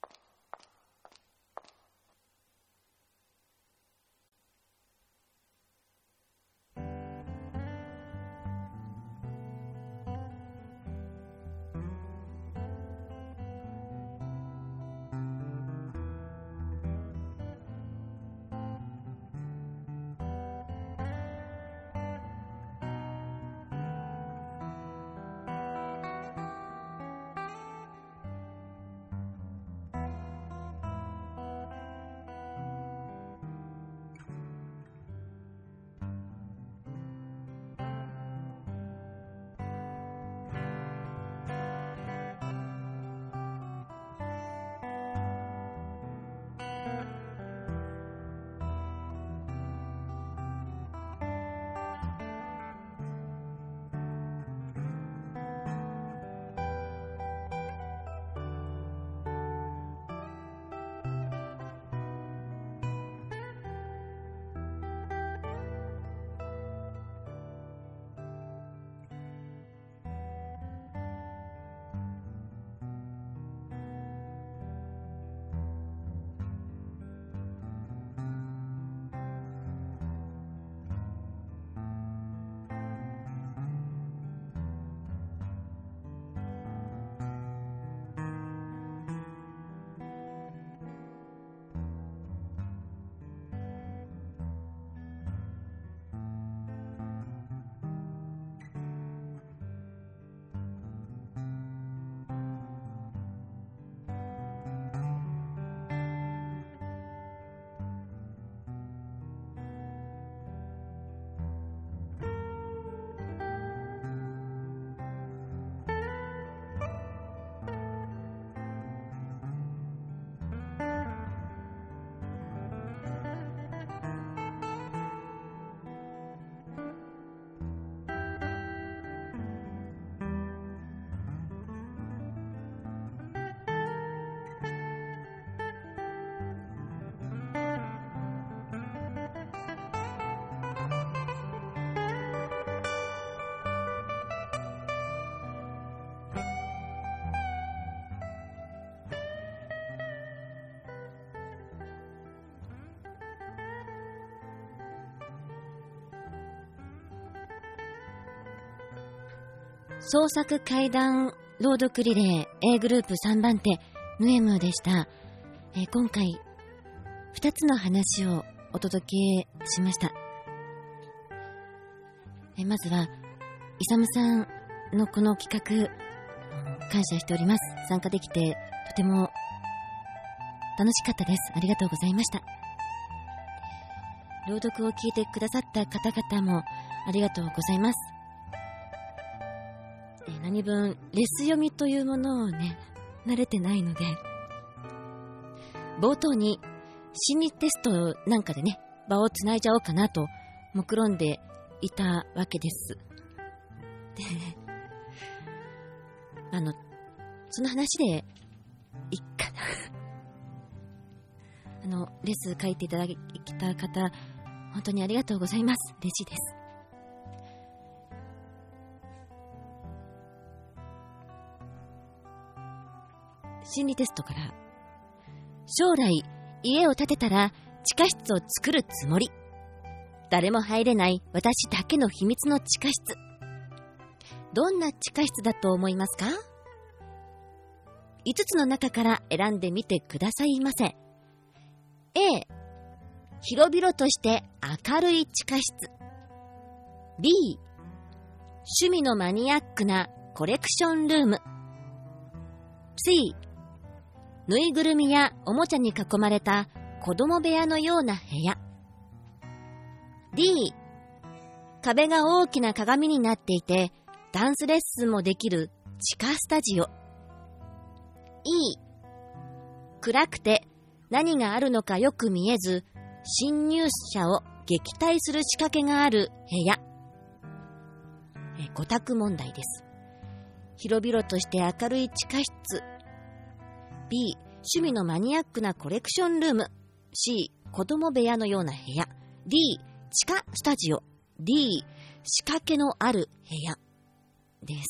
創作怪談朗読リレー A グループ3番手ヌエムでした。今回2つの話をお届けしました。まずはイサムさんのこの企画感謝しております。参加できてとても楽しかったです。ありがとうございました。朗読を聞いてくださった方々もありがとうございます。何分レス読みというものをね慣れてないので、冒頭に心理テストなんかでね場をつないじゃおうかなと目論んでいたわけです。でその話でいっかな。レス書いていただいた方、本当にありがとうございます。嬉しいです。心理テストから、将来家を建てたら地下室を作るつもり。誰も入れない私だけの秘密の地下室。どんな地下室だと思いますか？ 5 つの中から選んでみてくださいませ。A、広々として明るい地下室。B、趣味のマニアックなコレクションルーム。C、ぬいぐるみやおもちゃに囲まれた子供部屋のような部屋。D、壁が大きな鏡になっていてダンスレッスンもできる地下スタジオ。E、暗くて何があるのかよく見えず侵入者を撃退する仕掛けがある部屋。5択問題です。広々として明るい地下室。B、趣味のマニアックなコレクションルーム。C、子供部屋のような部屋。D、地下スタジオ。D、仕掛けのある部屋です。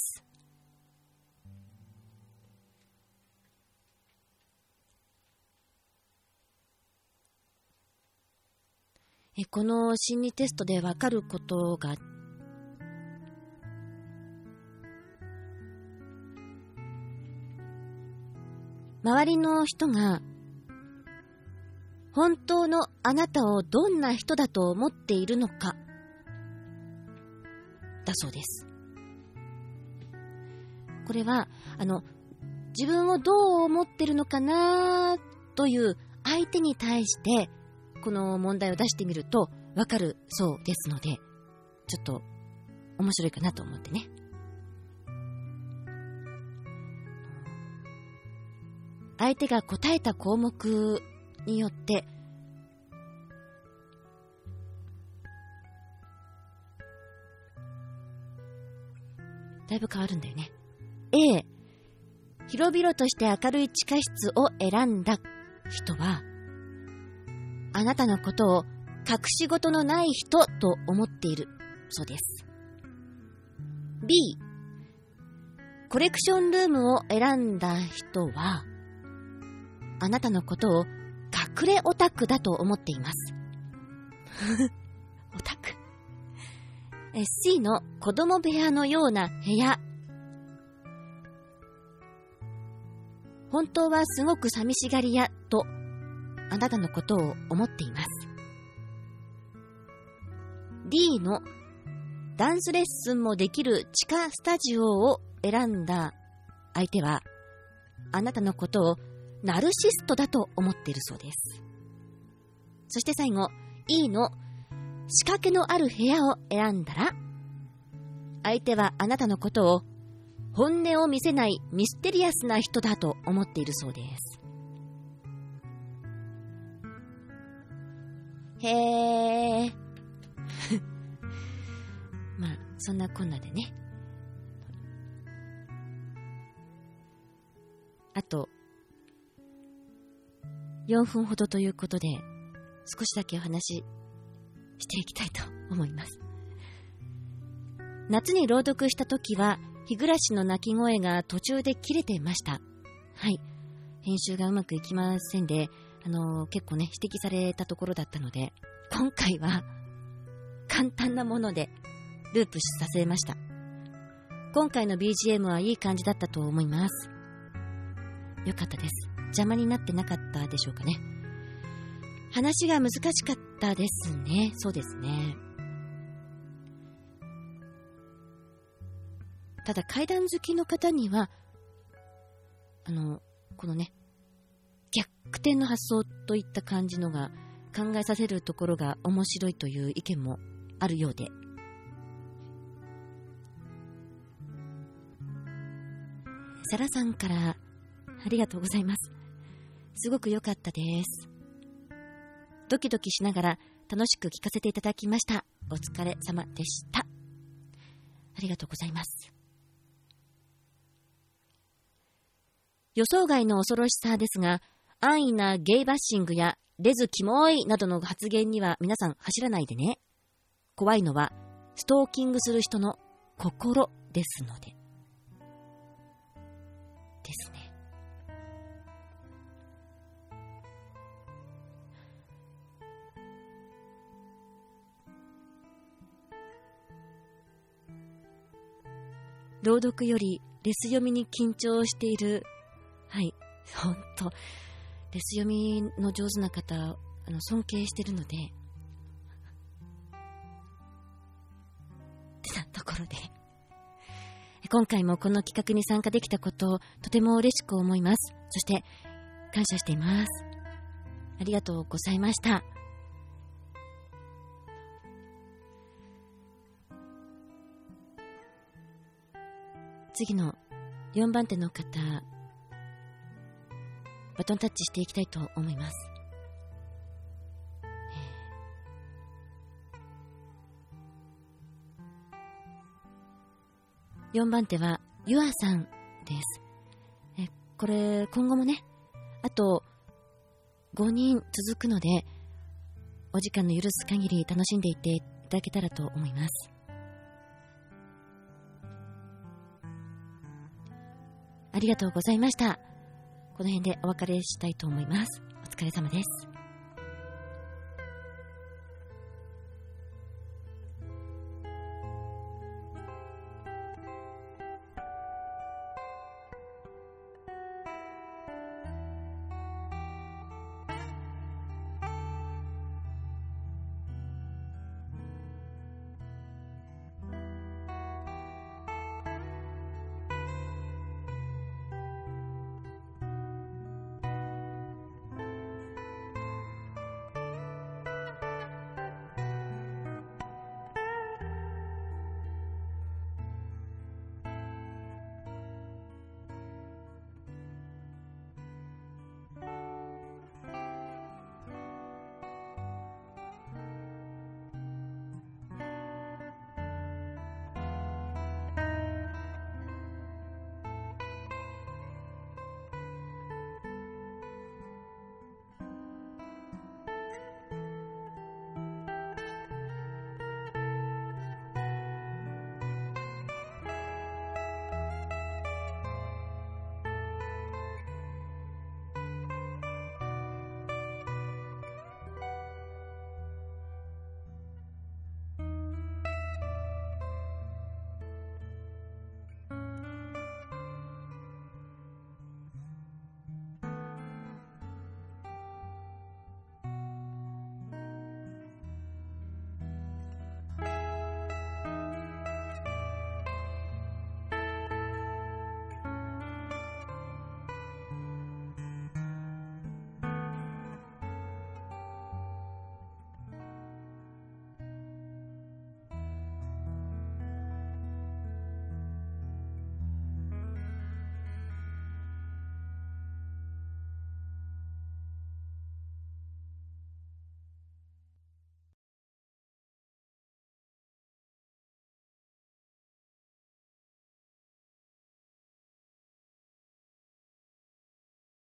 この心理テストでわかることが、周りの人が本当のあなたをどんな人だと思っているのかだそうです。これは自分をどう思ってるのかなという相手に対してこの問題を出してみるとわかるそうですので、ちょっと面白いかなと思ってね。相手が答えた項目によってだいぶ変わるんだよね。A、広々として明るい地下室を選んだ人はあなたのことを隠し事のない人と思っているそうです。 B、コレクションルームを選んだ人はあなたのことを隠れオタクだと思っていますオタク。C の子供部屋のような部屋。本当はすごく寂しがり屋とあなたのことを思っています。 D のダンスレッスンもできる地下スタジオを選んだ相手はあなたのことをナルシストだと思っているそうです。そして最後 E の仕掛けのある部屋を選んだら相手はあなたのことを本音を見せないミステリアスな人だと思っているそうです。へーまあそんなこんなでね、あと4分ほどということで少しだけお話ししていきたいと思います。夏に朗読した時は日暮の鳴き声が途中で切れていました。はい、編集がうまくいきませんで結構ね指摘されたところだったので今回は簡単なものでループさせました。今回の BGM はいい感じだったと思います。よかったです。邪魔になってなかったでしょうかね。話が難しかったですね。そうですね。ただ怪談好きの方にはこのね逆転の発想といった感じのが考えさせるところが面白いという意見もあるようで、サラさんからありがとうございます。すごく良かったです。ドキドキしながら楽しく聞かせていただきました。お疲れ様でした。ありがとうございます。 予想外の恐ろしさですが、安易なゲイバッシングやレズキモいなどの発言には皆さん走らないでね。怖いのはストーキングする人の心ですので。ですね。朗読よりレス読みに緊張している。はい、ほんとレス読みの上手な方尊敬してるのでってなところで、今回もこの企画に参加できたことをとても嬉しく思います。そして感謝しています。ありがとうございました。次の4番手の方、バトンタッチしていきたいと思います。4番手はゆあさんです。これ今後もね、あと5人続くので、お時間の許す限り楽しんでいっていただけたらと思います。ありがとうございました。この辺でお別れしたいと思います。お疲れ様です。